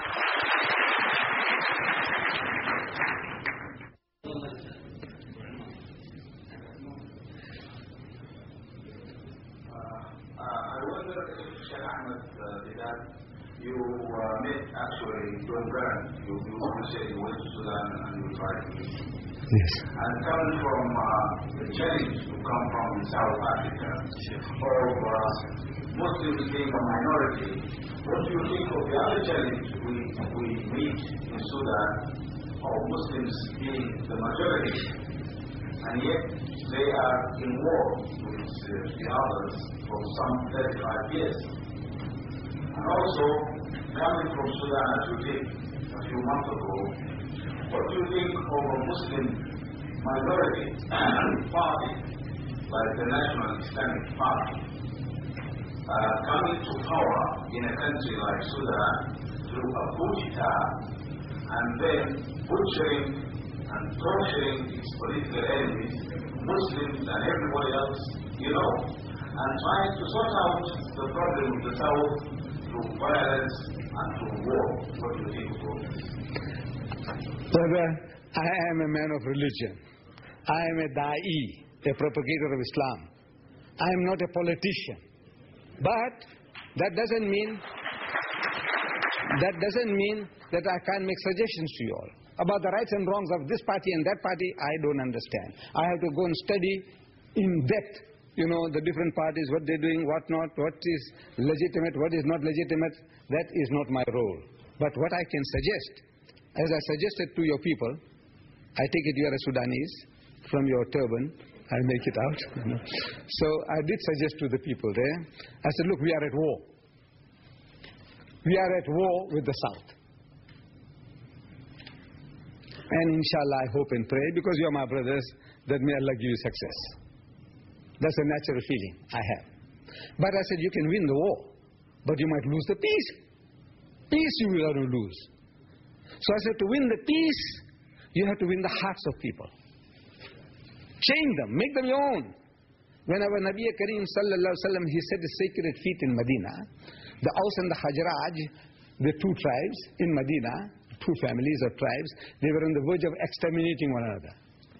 You uh, met actually John Grant. You, you said you went to Sudan and you tried to meet. Yes. And coming from uh, the challenge to come from South Africa, of uh, Muslims being a minority, what do you think of the other challenge we, we meet in Sudan of Muslims being the majority, and yet they are in war with uh, the others for some thirty-five years? And also, coming from Sudan as you did a few months ago, what do you think of a Muslim minority party like the National Islamic Party uh, coming to power in a country like Sudan through a coup d'etat and then butchering and torturing its political enemies, Muslims and everybody else, you know, and trying to sort out the problem of the South through violence and through war? What do you think about this? Brother, I am a man of religion. I am a da'i, a propagator of Islam. I am not a politician. But that doesn't mean that doesn't mean that I can't make suggestions to you all about the rights and wrongs of this party and that party. I don't understand. I have to go and study in depth, you know, the different parties, what they're doing, what not, what is legitimate, what is not legitimate. That is not my role. But what I can suggest, as I suggested to your people, I take it you are a Sudanese, from your turban, I make it out. You know. So I did suggest to the people there, I said, look, we are at war. We are at war with the South. And inshallah, I hope and pray, because you are my brothers, that may Allah give you success. That's a natural feeling I have. But I said, you can win the war, but you might lose the peace. Peace you will not lose. So I said, to win the peace, you have to win the hearts of people. Change them, make them your own. Whenever Nabi Kareem sallallahu alaihi wasallam, he set his sacred feet in Medina, the Aus and the Khazraj, the two tribes in Medina, two families or tribes, they were on the verge of exterminating one another.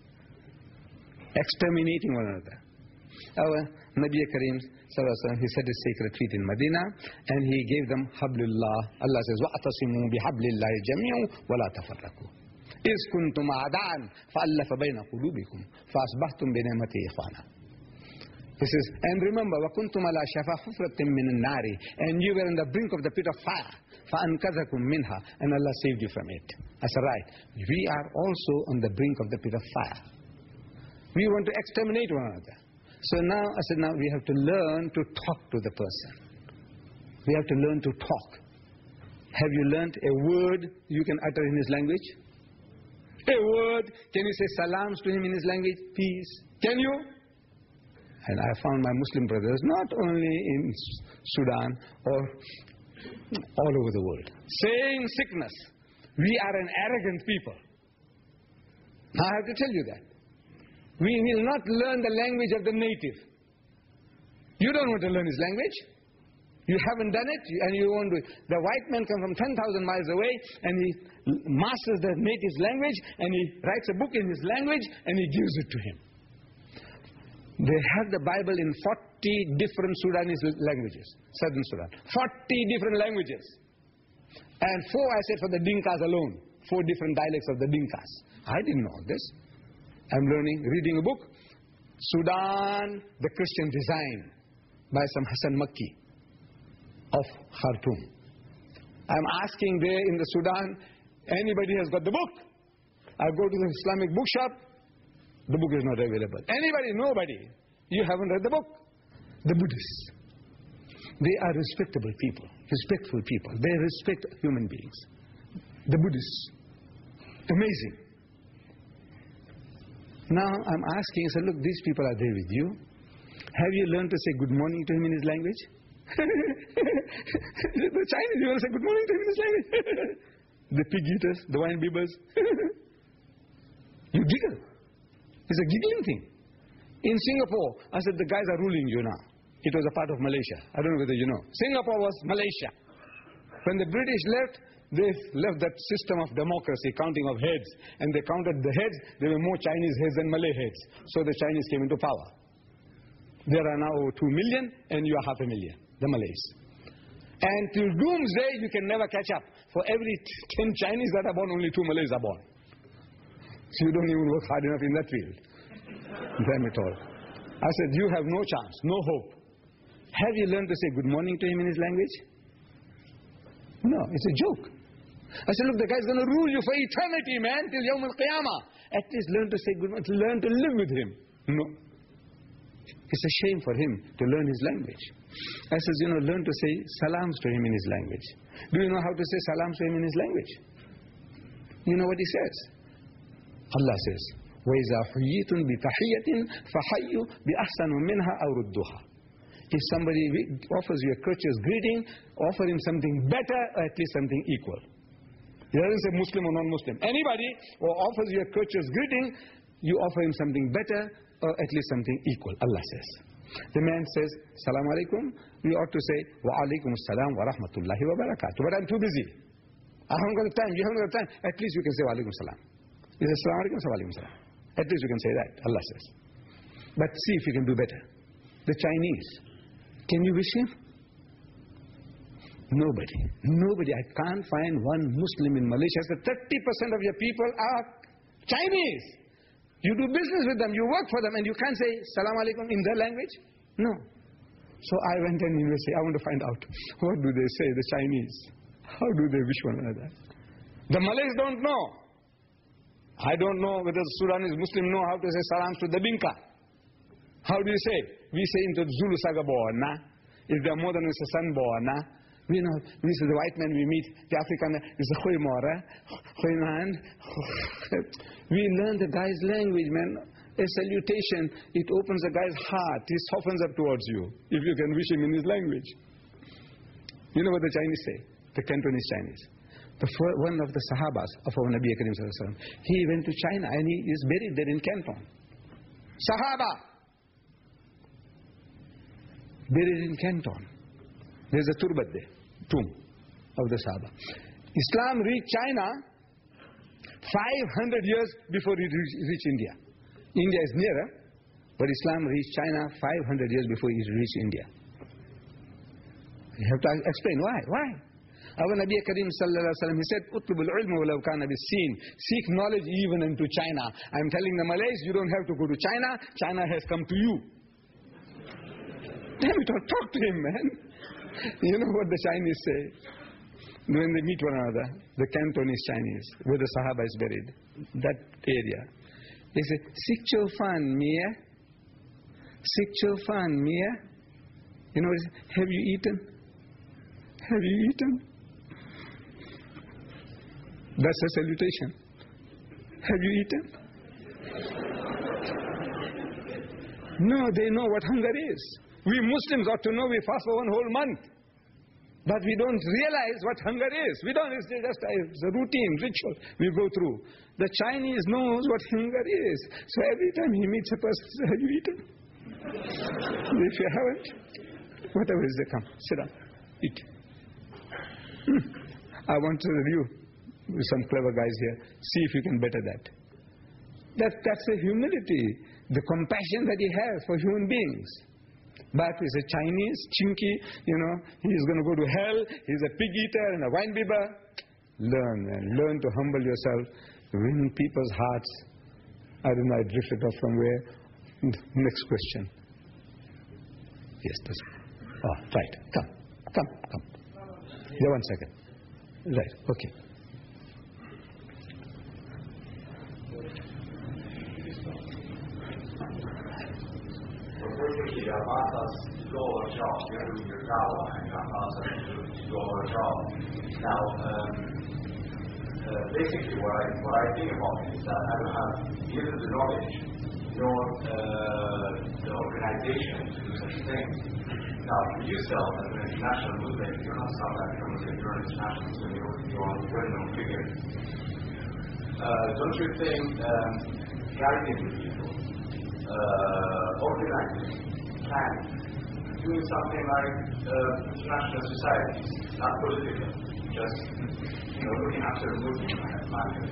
Exterminating one another. Our Nabi Kareem sallallahu alaihi wasallam, he set his sacred feet in Medina, and he gave them hablullah. Allah says, وَأَعْتَصِمُوا بِحَبْلِ اللَّهِ جَمِيعًا وَلَا تَفَرَّقُوا إِذْ كُنْتُمْ أَعْدَاءً فَأَلَّفَ بَيْنَ قُلُوبِكُمْ فَأَصْبَحْتُمْ بِنِعْمَتِهِ إِخْوَانًا. He says, and remember, وَكُنْتُمْ عَلَى شَفَا حُفْرَةٍ مِّنَ النَّارِ, and you were on the brink of the pit of fire. فَأَنْقَذَكُمْ مِنْهَا, and Allah saved you from it. I said, right, we are also on the brink of the pit of fire. We want to exterminate one another. So now, I said, now we have to learn to talk to the person. We have to learn to talk. Have you learned a word you can utter in his language? A word. Can you say salams to him in his language? Peace. Can you? And I found my Muslim brothers, not only in Sudan or all over the world, saying sickness. We are an arrogant people. Now I have to tell you that. We will not learn the language of the native. You don't want to learn his language. You haven't done it, and you won't do it. The white man comes from ten thousand miles away, and he masters the native's language, and he writes a book in his language, and he gives it to him. They have the Bible in forty different Sudanese languages, southern Sudan. forty different languages. And four, I said, for the Dinkas alone. Four different dialects of the Dinkas. I didn't know this. I'm learning, reading a book, Sudan, the Christian Design, by some Hassan Makki of Khartoum. I'm asking there in the Sudan, anybody has got the book? I go to the Islamic bookshop, the book is not available. Anybody, nobody. You haven't read the book. The Buddhists, they are respectable people, respectful people. They respect human beings. The Buddhists, amazing. Now I'm asking, I said, look, these people are there with you. Have you learned to say good morning to him in his language? The Chinese, you want to say good morning to him in his language? the pig eaters, the wine bibbers. You giggle. It's a giggling thing. In Singapore, I said, the guys are ruling you now. It was a part of Malaysia. I don't know whether you know. Singapore was Malaysia. When the British left, they left that system of democracy, counting of heads. And they counted the heads. There were more Chinese heads than Malay heads. So the Chinese came into power. There are now two million, and you are half a million, the Malays. And till doomsday, you can never catch up. For every ten Chinese that are born, only two Malays are born. So you don't even work hard enough in that field. Damn it all. I said, you have no chance, no hope. Have you learned to say good morning to him in his language? No, it's a joke. I said, look, the guy's going to rule you for eternity, man, till Yawm al-Qiyamah. At least learn to say good morning, learn to live with him. No. It's a shame for him to learn his language. I says, you know, learn to say salams to him in his language. Do you know how to say salams to him in his language? You know what he says? Allah says, وَإِذَا حُيِّيتُمْ بِتَحِيَّةٍ فَحَيُّوا بِأَحْسَنُ مِنْهَا أَوْ رُدُّوهَا. If somebody offers you a courteous greeting, offer him something better or at least something equal. He doesn't say Muslim or non-Muslim. Anybody who offers you a courteous greeting, you offer him something better or at least something equal, Allah says. The man says, Salaam alaikum, we ought to say, Wa alaikum assalam wa rahmatullahi wa barakatuh. But I'm too busy. I haven't got the time, you haven't got the time. At least you can say, Wa alaikum salam. He says, Salaam alaikum, wa alaikum salam. At least you can say that, Allah says. But see if you can do better. The Chinese, can you wish him? Nobody. Nobody. I can't find one Muslim in Malaysia. So thirty percent of your people are Chinese. You do business with them, you work for them, and you can't say Salaam alaikum in their language? No. So I went and investigated. I want to find out, what do they say, the Chinese? How do they wish one another? The Malays don't know. I don't know whether the Sudanese Muslim know how to say salams to the Binka. How do you say? We say into Zulu Saga Bona. If there are more than a son Bona. We know, we say the white man we meet, the African is a Khoy Mora, Khoy Man. We learn the guy's language, man. A salutation, it opens the guy's heart. He softens up towards you, if you can wish him in his language. You know what the Chinese say? The Cantonese Chinese. The first, one of the Sahabas of our Nabi Karim Sallallahu Alaihi Wasallam, he went to China and he is buried there in Canton. Sahaba! Buried in Canton. There's a turbat there, tomb of the Sahaba. Islam reached China five hundred years before it reached, reached India. India is nearer, but Islam reached China five hundred years before it reached India. You have to explain why. Why? Our Nabi Karim Sallallahu Alaihi Wasallam, he said, "Utlubul ilmu walau kana bis-Sin." Seek knowledge even into China. I'm telling the Malays, you don't have to go to China. China has come to you. Damn it, talk to him, man. You know what the Chinese say when they meet one another? The Cantonese Chinese, where the Sahaba is buried, that area. They say, "Sik Cho Fan Mia, Sik Cho Fan Mia." You know, have you eaten? Have you eaten? That's a salutation. Have you eaten? No, they know what hunger is. We Muslims ought to know we fast for one whole month. But we don't realize what hunger is. We don't, it's just a, it's a routine, ritual we go through. The Chinese knows what hunger is. So every time he meets a person, he says, have you eaten? If you haven't, whatever is they come, sit down, eat. Hmm. I want to review with some clever guys here, see if you can better that. That that's a humility, the compassion that he has for human beings. But he's a Chinese, chinky, you know, he's going to go to hell, he's a pig eater and a wine bibber. Learn, man, learn to humble yourself, win people's hearts. I don't know, I drifted off from where. Next question. Yes, this. Oh, right. Come, come, come. Yeah, one second. Right, okay. Basically, our master's lower job, you're doing your dawah, and our master's doing lower job. Now, um, uh, basically, what I what I think about it is that I will have given the knowledge, nor uh, the organization to do such things. Now, yourself as an international Muslim, you're not South African Muslim, you're an international Muslim, you're, you're a well-known figure. Uh, don't you think um, guiding people, uh, organizing, planning, doing something like uh, international societies, not political, just you know, looking after the Muslim market,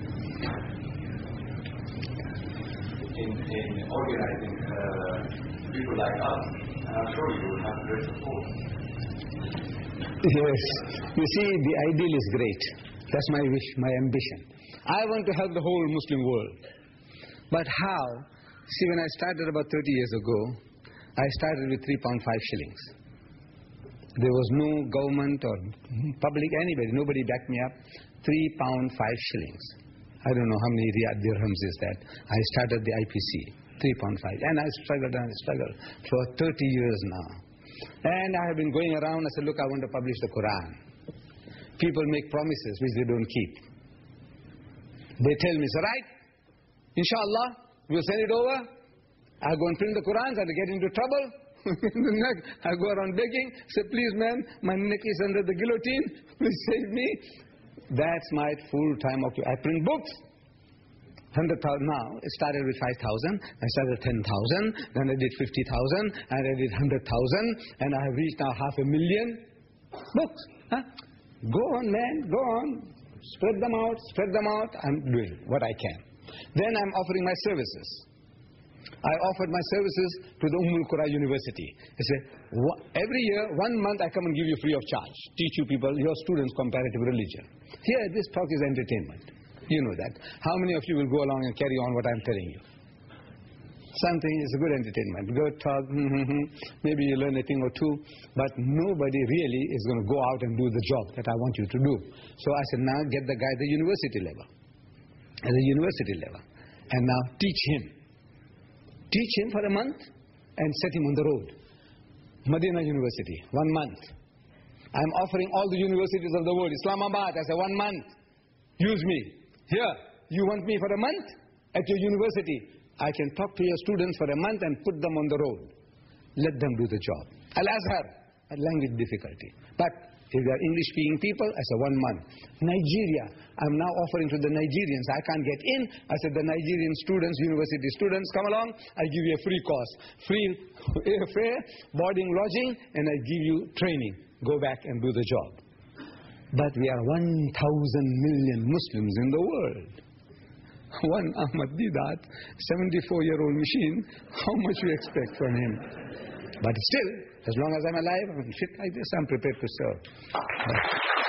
in, in organizing uh, people like us, and I'm sure you will have great support. Yes. You see, the ideal is great. That's my wish, my ambition. I want to help the whole Muslim world. But how? See, when I started about thirty years ago, I started with three pound five shillings. There was no government or public, anybody, nobody backed me up. three pound five shillings. I don't know how many riyad dirhams is that. I started the I P C, three pound five. And I struggled and I struggled for thirty years now. And I have been going around, I said, look, I want to publish the Quran. People make promises which they don't keep. They tell me, it's all right, inshallah, we'll send it over. I go and print the Qurans, I get into trouble. I go around begging, say, please man, my neck is under the guillotine, please save me. That's my full-time occupation. I print books. one hundred thousand now. It started with five thousand. I started with ten thousand. Then I did fifty thousand. And I did one hundred thousand. And I have reached now half a million books. Huh? Go on, man. Go on. Spread them out. Spread them out. I'm doing what I can. Then I'm offering my services. I offered my services to the Ummul Qura University. I said, every year, one month I come and give you free of charge. Teach you people, your students, comparative religion. Here, this talk is entertainment. You know that. How many of you will go along and carry on what I'm telling you? Something is a good entertainment. Good talk, mm-hmm. Maybe you learn a thing or two, but nobody really is going to go out and do the job that I want you to do. So I said, now get the guy at the university level. At the university level. And now teach him. Teach him for a month and set him on the road. Medina University, one month. I'm offering all the universities of the world. Islamabad, I say one month. Use me. Here, you want me for a month at your university. I can talk to your students for a month and put them on the road. Let them do the job. Al-Azhar, a language difficulty. But if they are English-speaking people, I say one month. Nigeria, I'm now offering to the Nigerians. I can't get in. I said the Nigerian students, university students, come along. I give you a free course. Free airfare, boarding, lodging, and I give you training. Go back and do the job. But we are one thousand million Muslims in the world. One Ahmad Deedat, seventy-four-year-old machine, how much we expect from him? But still, as long as I'm alive, I'm fit like this, I'm prepared to serve. But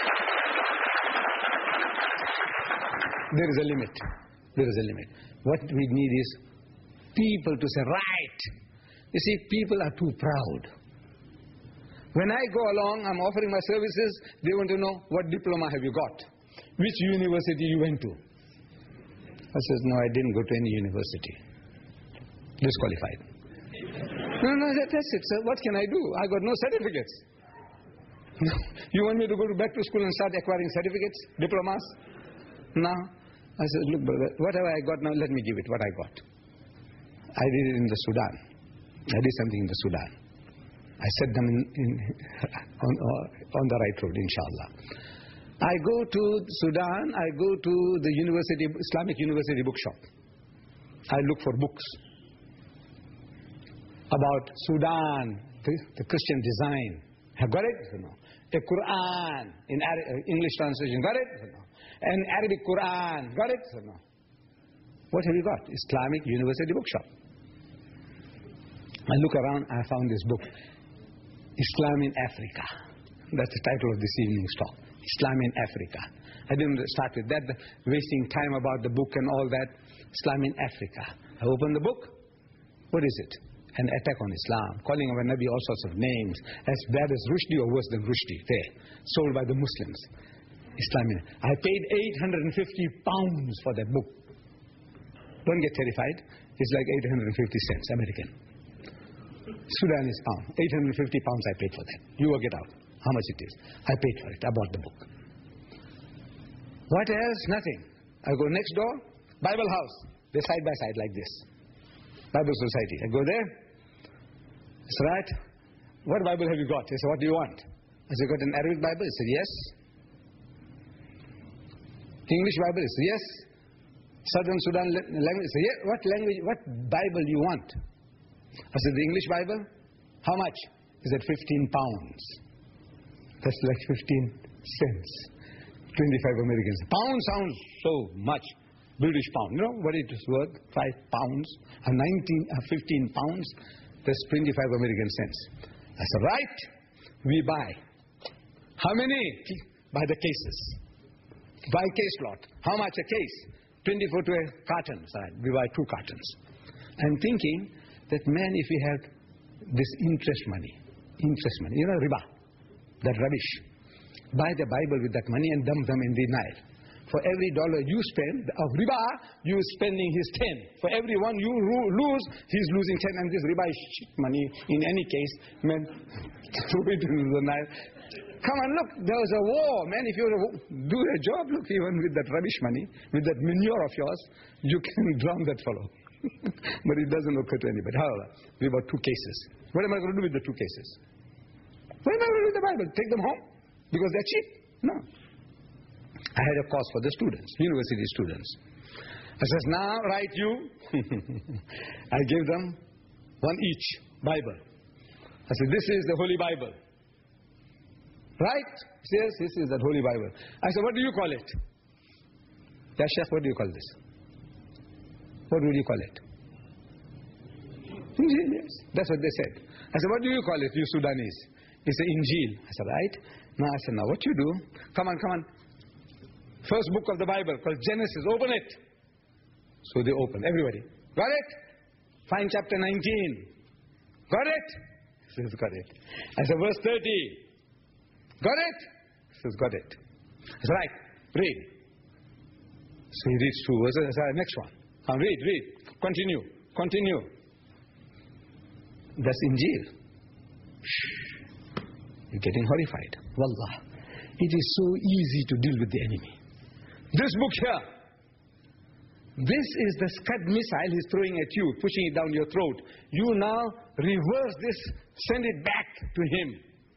there is a limit. There is a limit. What we need is people to say, right. You see, people are too proud. When I go along, I'm offering my services, they want to know, what diploma have you got? Which university you went to? I says, no, I didn't go to any university. Disqualified. No, no, that, that's it, sir. What can I do? I got no certificates. You want me to go to back to school and start acquiring certificates, diplomas? No. I said, look, brother, whatever I got now, let me give it, what I got. I did it in the Sudan. I did something in the Sudan. I set them in, in, on, uh, on the right road, inshallah. I go to Sudan, I go to the university, Islamic University bookshop. I look for books about Sudan, the, the Christian design. Have got it? No. A Quran in Ara English translation, got it? No. An Arabic Quran, got it? No. What have you got? Islamic University bookshop. I look around, I found this book, Islam in Africa. That's the title of this evening's talk. Islam in Africa. I didn't start with that, wasting time about the book and all that. Islam in Africa. I open the book. What is it? An attack on Islam, calling our Nabi all sorts of names, as bad as Rushdie or worse than Rushdie. There, sold by the Muslims. Islam in. I paid eight hundred fifty pounds for that book. Don't get terrified. It's like eight hundred fifty cents American. Sudanese pound. eight hundred fifty pounds I paid for that. You work it out. How much it is. I paid for it. I bought the book. What else? Nothing. I go next door, Bible house. They're side by side like this. Bible Society. I go there. That's right. what Bible have you got? He said, what do you want? I said, got an Arabic Bible? He said, yes. English Bible? He said, yes. Southern Sudan language? He said, yes. What language, what Bible do you want? I said, the English Bible? How much? He said, fifteen pounds. That's like fifteen cents. twenty-five Americans. Pound sounds so much. British pound. You know what it is worth? Five pounds. Uh, nineteen, uh, fifteen pounds. That's twenty-five American cents. I said, right. We buy. How many? By the cases. Buy case lot. How much a case? twenty-four to a carton. Sorry, we buy two cartons. I'm thinking that, man, if we had this interest money, interest money, you know, riba, that rubbish, buy the Bible with that money and dump them in the Nile. For every dollar you spend of riba, you're spending his ten. For every one you lose, he's losing ten. And this riba is shit money in any case. Man, throw it into the Nile. Come on, look, there was a war, man. If you do a job, look, even with that rubbish money, with that manure of yours, you can drown that fellow. But it doesn't occur to anybody. However, we bought two cases. What am I going to do with the two cases? What am I going to do with the Bible? Take them home? Because they're cheap? No. I had a course for the students, university students. I says, now write you. I gave them one each Bible. I said, this is the Holy Bible. Right? Yes, this is the Holy Bible. I said, what do you call it? Yeah, Sheikh, what do you call this? What would you call it? Injil, yes. That's what they said. I said, what do you call it, you Sudanese? He said, Injil. I said, right. Now I said, now what you do? Come on, come on. First book of the Bible called Genesis. Open it. So they open. Everybody. Got it? Find chapter nineteen. Got it? He says, got it. I said, verse thirty. Got it? He says, got it. I said, right. Read. So he reads two verses. I said, next one. Now read, read. Continue. Continue. That's Injil. You're getting horrified. Wallah. It is so easy to deal with the enemy. This book here. This is the Scud missile he's throwing at you, pushing it down your throat. You now reverse this, send it back to him.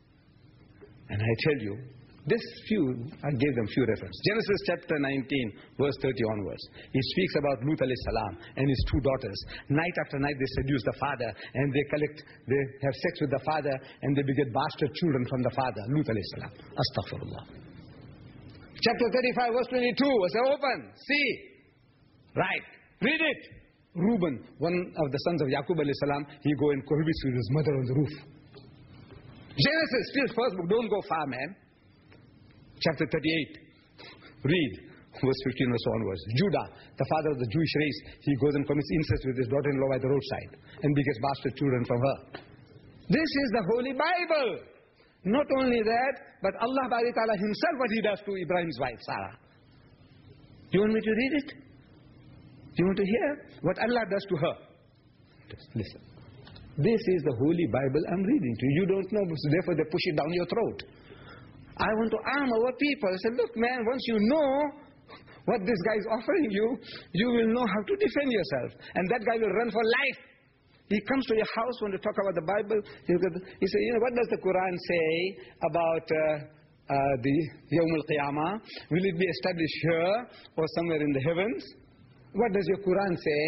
And I tell you, this few, I gave them few references. Genesis chapter nineteen, verse thirty onwards. It speaks about Lut alayhi salam and his two daughters. Night after night they seduce the father and they collect, they have sex with the father and they beget bastard children from the father. Lut alayhi salam. Astaghfirullah. Chapter thirty-five, verse twenty-two. I say, open, see. Right. Read it. Reuben, one of the sons of Yaqub alayhi salam, he go and cohabits with his mother on the roof. Genesis, still first book, don't go far, man. Chapter thirty-eight. Read. Verse fifteen verse onwards. Judah, the father of the Jewish race, he goes and commits incest with his daughter-in-law by the roadside and begets bastard children from her. This is the Holy Bible. Not only that, but Allah Ta'ala himself, what he does to Ibrahim's wife, Sarah. Do you want me to read it? Do you want to hear what Allah does to her? Just listen. This is the Holy Bible I'm reading to you. You don't know, so therefore they push it down your throat. I want to arm our people. I said, look, man, once you know what this guy is offering you, you will know how to defend yourself. And that guy will run for life. He comes to your house when you talk about the Bible. He says, you know, what does the Quran say about uh, uh, the Yawm al-Qiyamah? Will it be established here or somewhere in the heavens? What does your Quran say?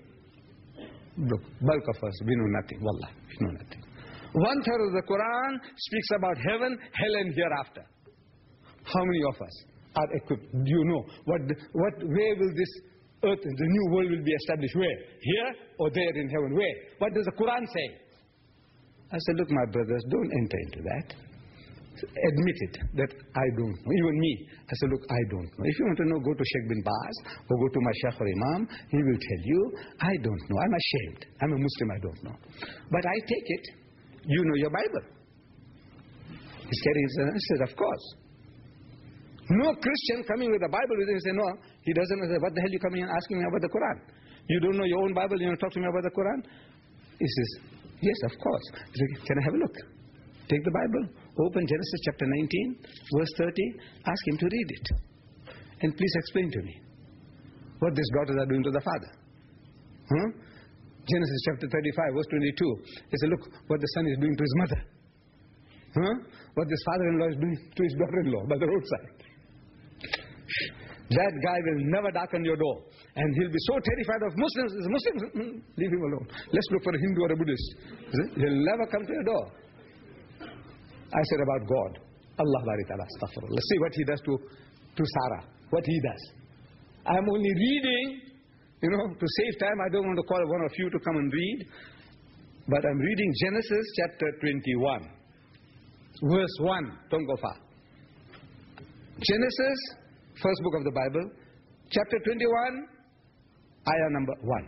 Look, bulk of us, we know nothing. Wallah, we know nothing. One third of the Quran speaks about heaven, hell and hereafter. How many of us are equipped? Do you know? What, what, where will this earth, the new world will be established? Where? Here or there in heaven? Where? What does the Quran say? I said, look, my brothers, don't enter into that. Admit it, that I don't know. Even me. I said, look, I don't know. If you want to know, go to Sheikh bin Baz or go to my Shaykh or Imam. He will tell you, I don't know. I'm ashamed. I'm a Muslim, I don't know. But I take it. You know your Bible. He's carrying his answer, of course. No Christian coming with the Bible with him and say, no, he doesn't know. What the hell are you coming and asking me about the Quran? You don't know your own Bible, you want to talk to me about the Quran? He says, yes, of course. He says, can I have a look? Take the Bible, open Genesis chapter nineteen, verse thirty, ask him to read it. And please explain to me what these daughters are doing to the father. Huh? Genesis chapter thirty-five, verse twenty-two. He said, look what the son is doing to his mother. Huh? What this father-in-law is doing to his daughter-in-law by the roadside. That guy will never darken your door. And he'll be so terrified of Muslims. Muslims, mm, leave him alone. Let's look for a Hindu or a Buddhist. He'll never come to your door. I said about God. Allah bari ta'ala, astaghfirullah. Let's see what he does to, to Sarah. What he does. I'm only reading, you know, to save time. I don't want to call one of you to come and read. But I'm reading Genesis chapter twenty-one. Verse one. Don't go far. Genesis, first book of the Bible, chapter twenty-one, ayah number one.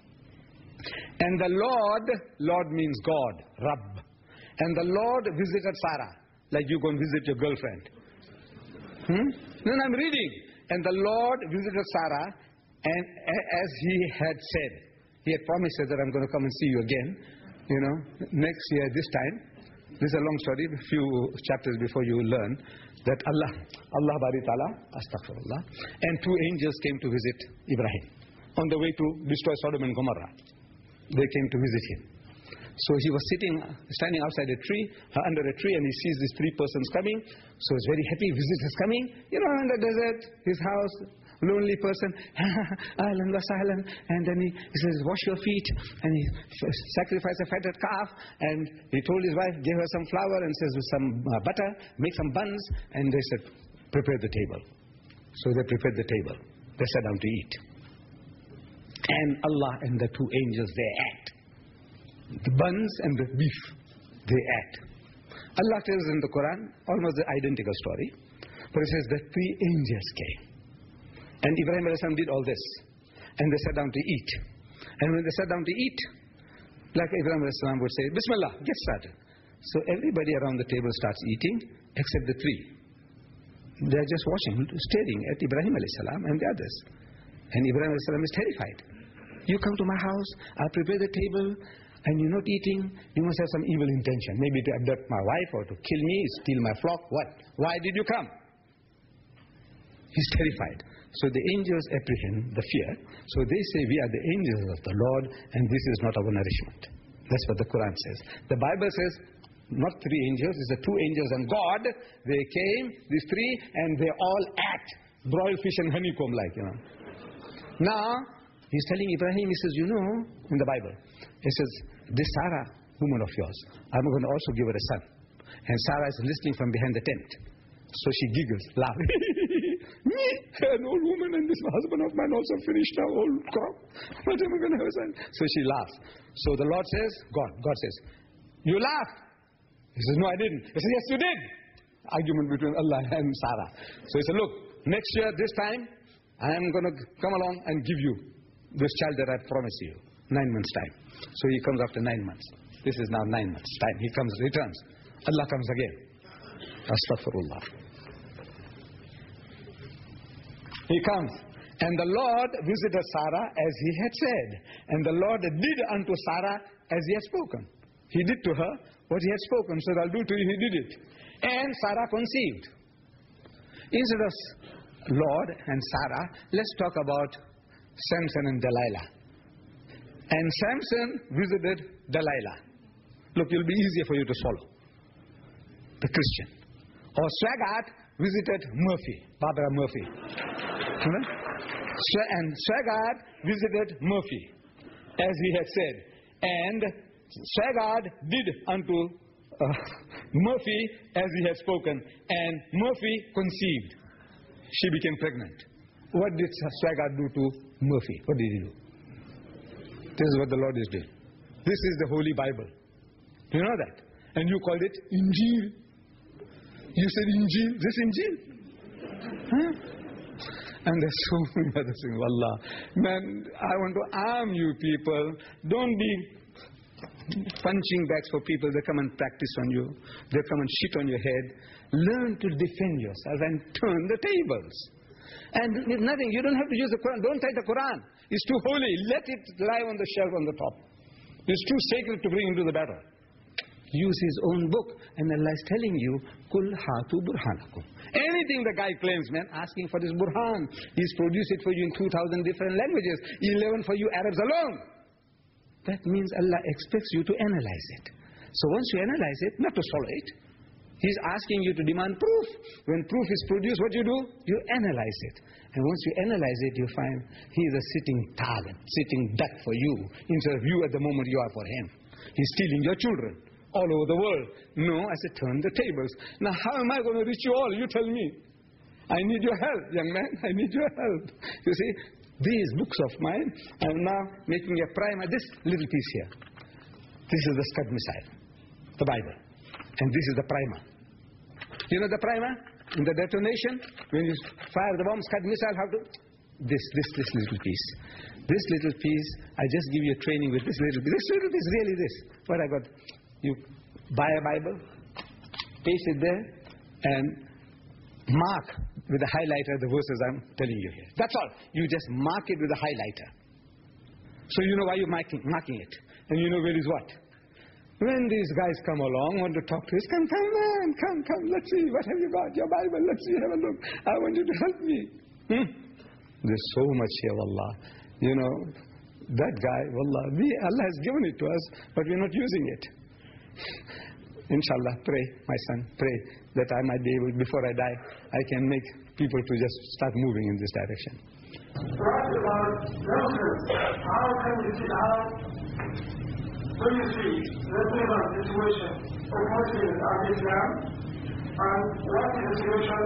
And the Lord, Lord means God, Rabb. And the Lord visited Sarah, like you go and visit your girlfriend. Hmm? Then I'm reading. And the Lord visited Sarah, and as he had said, he had promised her that I'm going to come and see you again, you know, next year, this time. This is a long story, a few chapters before you learn that Allah, Allah bari ta'ala, astaghfirullah, and two angels came to visit Ibrahim on the way to destroy Sodom and Gomorrah. They came to visit him. So he was sitting, standing outside a tree, uh, under a tree, and he sees these three persons coming. So he's very happy, visitors coming. You know, in the desert, his house, lonely person, Ahlan wa sahlan. And then he, he says, wash your feet. And he sacrificed a fatted calf. And he told his wife, gave her some flour and says, with some uh, butter, make some buns. And they said, prepare the table. So they prepared the table. They sat down to eat. And Allah and the two angels, they ate. The buns and the beef, they ate. Allah tells in the Quran almost the identical story. But it says that three angels came. And Ibrahim alayhi salam did all this. And they sat down to eat. And when they sat down to eat, like Ibrahim alayhi salam would say, Bismillah, get started. So everybody around the table starts eating, except the three. They're just watching, staring at Ibrahim alayhi salam and the others. And Ibrahim alayhi salam is terrified. You come to my house, I prepare the table, and you're not eating, you must have some evil intention. Maybe to abduct my wife or to kill me, steal my flock. What? Why did you come? He's terrified. So the angels apprehend the fear. So they say, we are the angels of the Lord, and this is not our nourishment. That's what the Quran says. The Bible says, not three angels, it's the two angels and God. They came, these three, and they all ate broiled fish and honeycomb like, you know. Now, he's telling Ibrahim, he says, you know, in the Bible, he says, this Sarah, woman of yours, I'm going to also give her a son. And Sarah is listening from behind the tent. So she giggles, laughing. Me, an old woman, and this husband of mine also finished our old crop. What am I going to have a son? So she laughs. So the Lord says, God, God says, you laughed. He says, no, I didn't. He says, yes, you did. Argument between Allah and Sarah. So he said, look, next year, this time, I am going to come along and give you this child that I promised you. Nine months' time. So he comes after nine months. This is now nine months' time. He comes, returns. Allah comes again. Astaghfirullah. He comes. And the Lord visited Sarah as he had said. And the Lord did unto Sarah as he had spoken. He did to her what he had spoken. So I'll do to you, he did it. And Sarah conceived. Instead of Lord and Sarah, let's talk about Samson and Delilah. And Samson visited Delilah. Look, it'll be easier for you to swallow. The Christian. Or Swaggart visited Murphy, Barbara Murphy. And Swaggart visited Murphy, as he had said. And Swaggart did unto uh, Murphy as he had spoken. And Murphy conceived. She became pregnant. What did Swaggart do to Murphy? What did he do? This is what the Lord is doing. This is the Holy Bible. Do you know that? And you called it Injil. You said Injil. This Injil? Huh? And there's so many other things. Wallah. Man, I want to arm you people. Don't be punching bags for people. They come and practice on you. They come and shit on your head. Learn to defend yourself and turn the tables. And with nothing, you don't have to use the Quran. Don't take the Quran. It's too holy. Let it lie on the shelf on the top. It's too sacred to bring into the battle. Use his own book. And Allah is telling you, Kul hatu burhanakum. Anything the guy claims, man, asking for this burhan. He's produced it for you in two thousand different languages. eleven for you Arabs alone. That means Allah expects you to analyze it. So once you analyze it, not to swallow it, He's asking you to demand proof. When proof is produced, what do you do? You analyze it. And once you analyze it, you find he is a sitting target, sitting duck for you, instead of you at the moment you are for him. He's stealing your children all over the world. No, I said, turn the tables. Now, how am I going to reach you all? You tell me. I need your help, young man. I need your help. You see, these books of mine, I'm now making a primer, this little piece here. This is the Scud missile, the Bible. And this is the primer. You know the primer? In the detonation, when you fire the bomb, Scud missile, how to... This, this, this little piece. This little piece, I just give you a training with this little piece. This little piece, really this. What I got, you buy a Bible, paste it there, and mark with a highlighter the verses I'm telling you here. That's all. You just mark it with a highlighter. So you know why you're marking, marking it. And you know where is what. When these guys come along, want to talk to us, come, come, man, come, come, let's see, what have you got? Your Bible, let's see, have a look. I want you to help me. Hmm? There's so much here, wallah. You know, that guy, wallah, we, Allah has given it to us, but we're not using it. Inshallah, pray, my son, pray that I might be able, before I die, I can make people to just start moving in this direction. What about reference? How can we see how, when you see the present situation of Muslims are Islam, and what is the situation?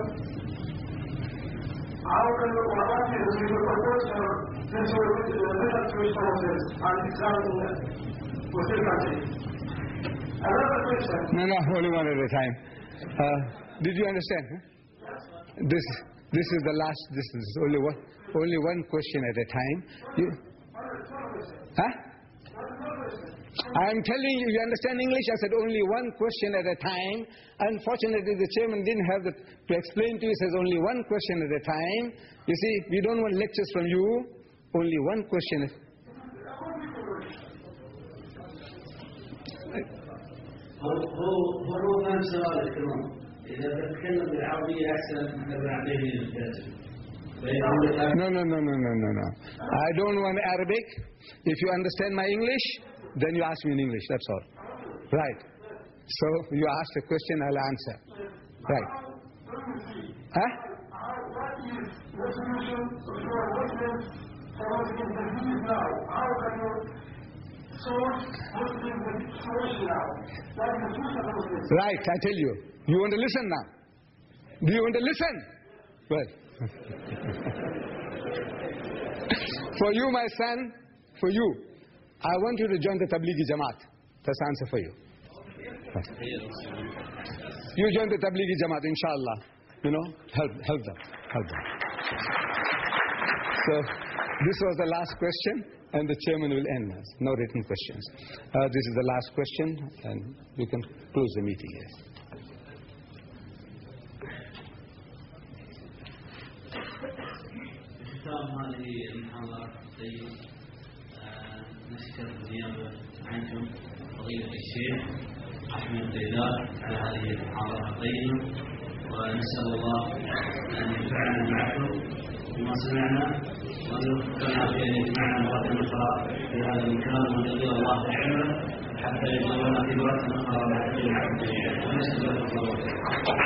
How can we, what is the proportion this will be the middle resources and Islam in Muslim countries? Another question. No, no, only one at a time. Uh, did you understand? Huh? This, this is the last. This is only one, only one question at a time. You, huh? I am telling you. You understand English? I said only one question at a time. Unfortunately, the chairman didn't have the, to explain to you. He says only one question at a time. You see, we don't want lectures from you. Only one question. هو هو فهم سؤال الكرام إذا بتكلم بالعربية أحسن من بالعربية الكاتب. No, no, no, no, no, no, no. I don't want Arabic. If you understand my English, then you ask me in English. That's all. Right. So you ask a question, I'll answer. Right. Huh? What is the solution for Muslims for Muslims disease now? How can you solve Muslim situation now? What is the solution for Muslims? Right, I tell you. You want to listen now? Do you want to listen? Well. For you, my son, for you, I want you to join the Tablighi Jamaat. That's the answer for you. You join the Tablighi Jamaat, inshallah. You know, help, help them, help them. So, this was the last question, and the chairman will end us. No written questions. Uh, this is the last question, and you can close the meeting here. ختام هذه المحاضرة الطيبة نشكر النيابة عنكم فضيلة الشيخ أحمد ديدار على هذه المحاضرة الطيبة ونسأل الله أن ينفعنا معكم بما سمعنا وأن يوفقنا في أن يجمعنا مرة أخرى في هذا المكان وأن يرضي الله تعالى حتى يجعلنا في مرة أخرى مع الجميع ونسأل الله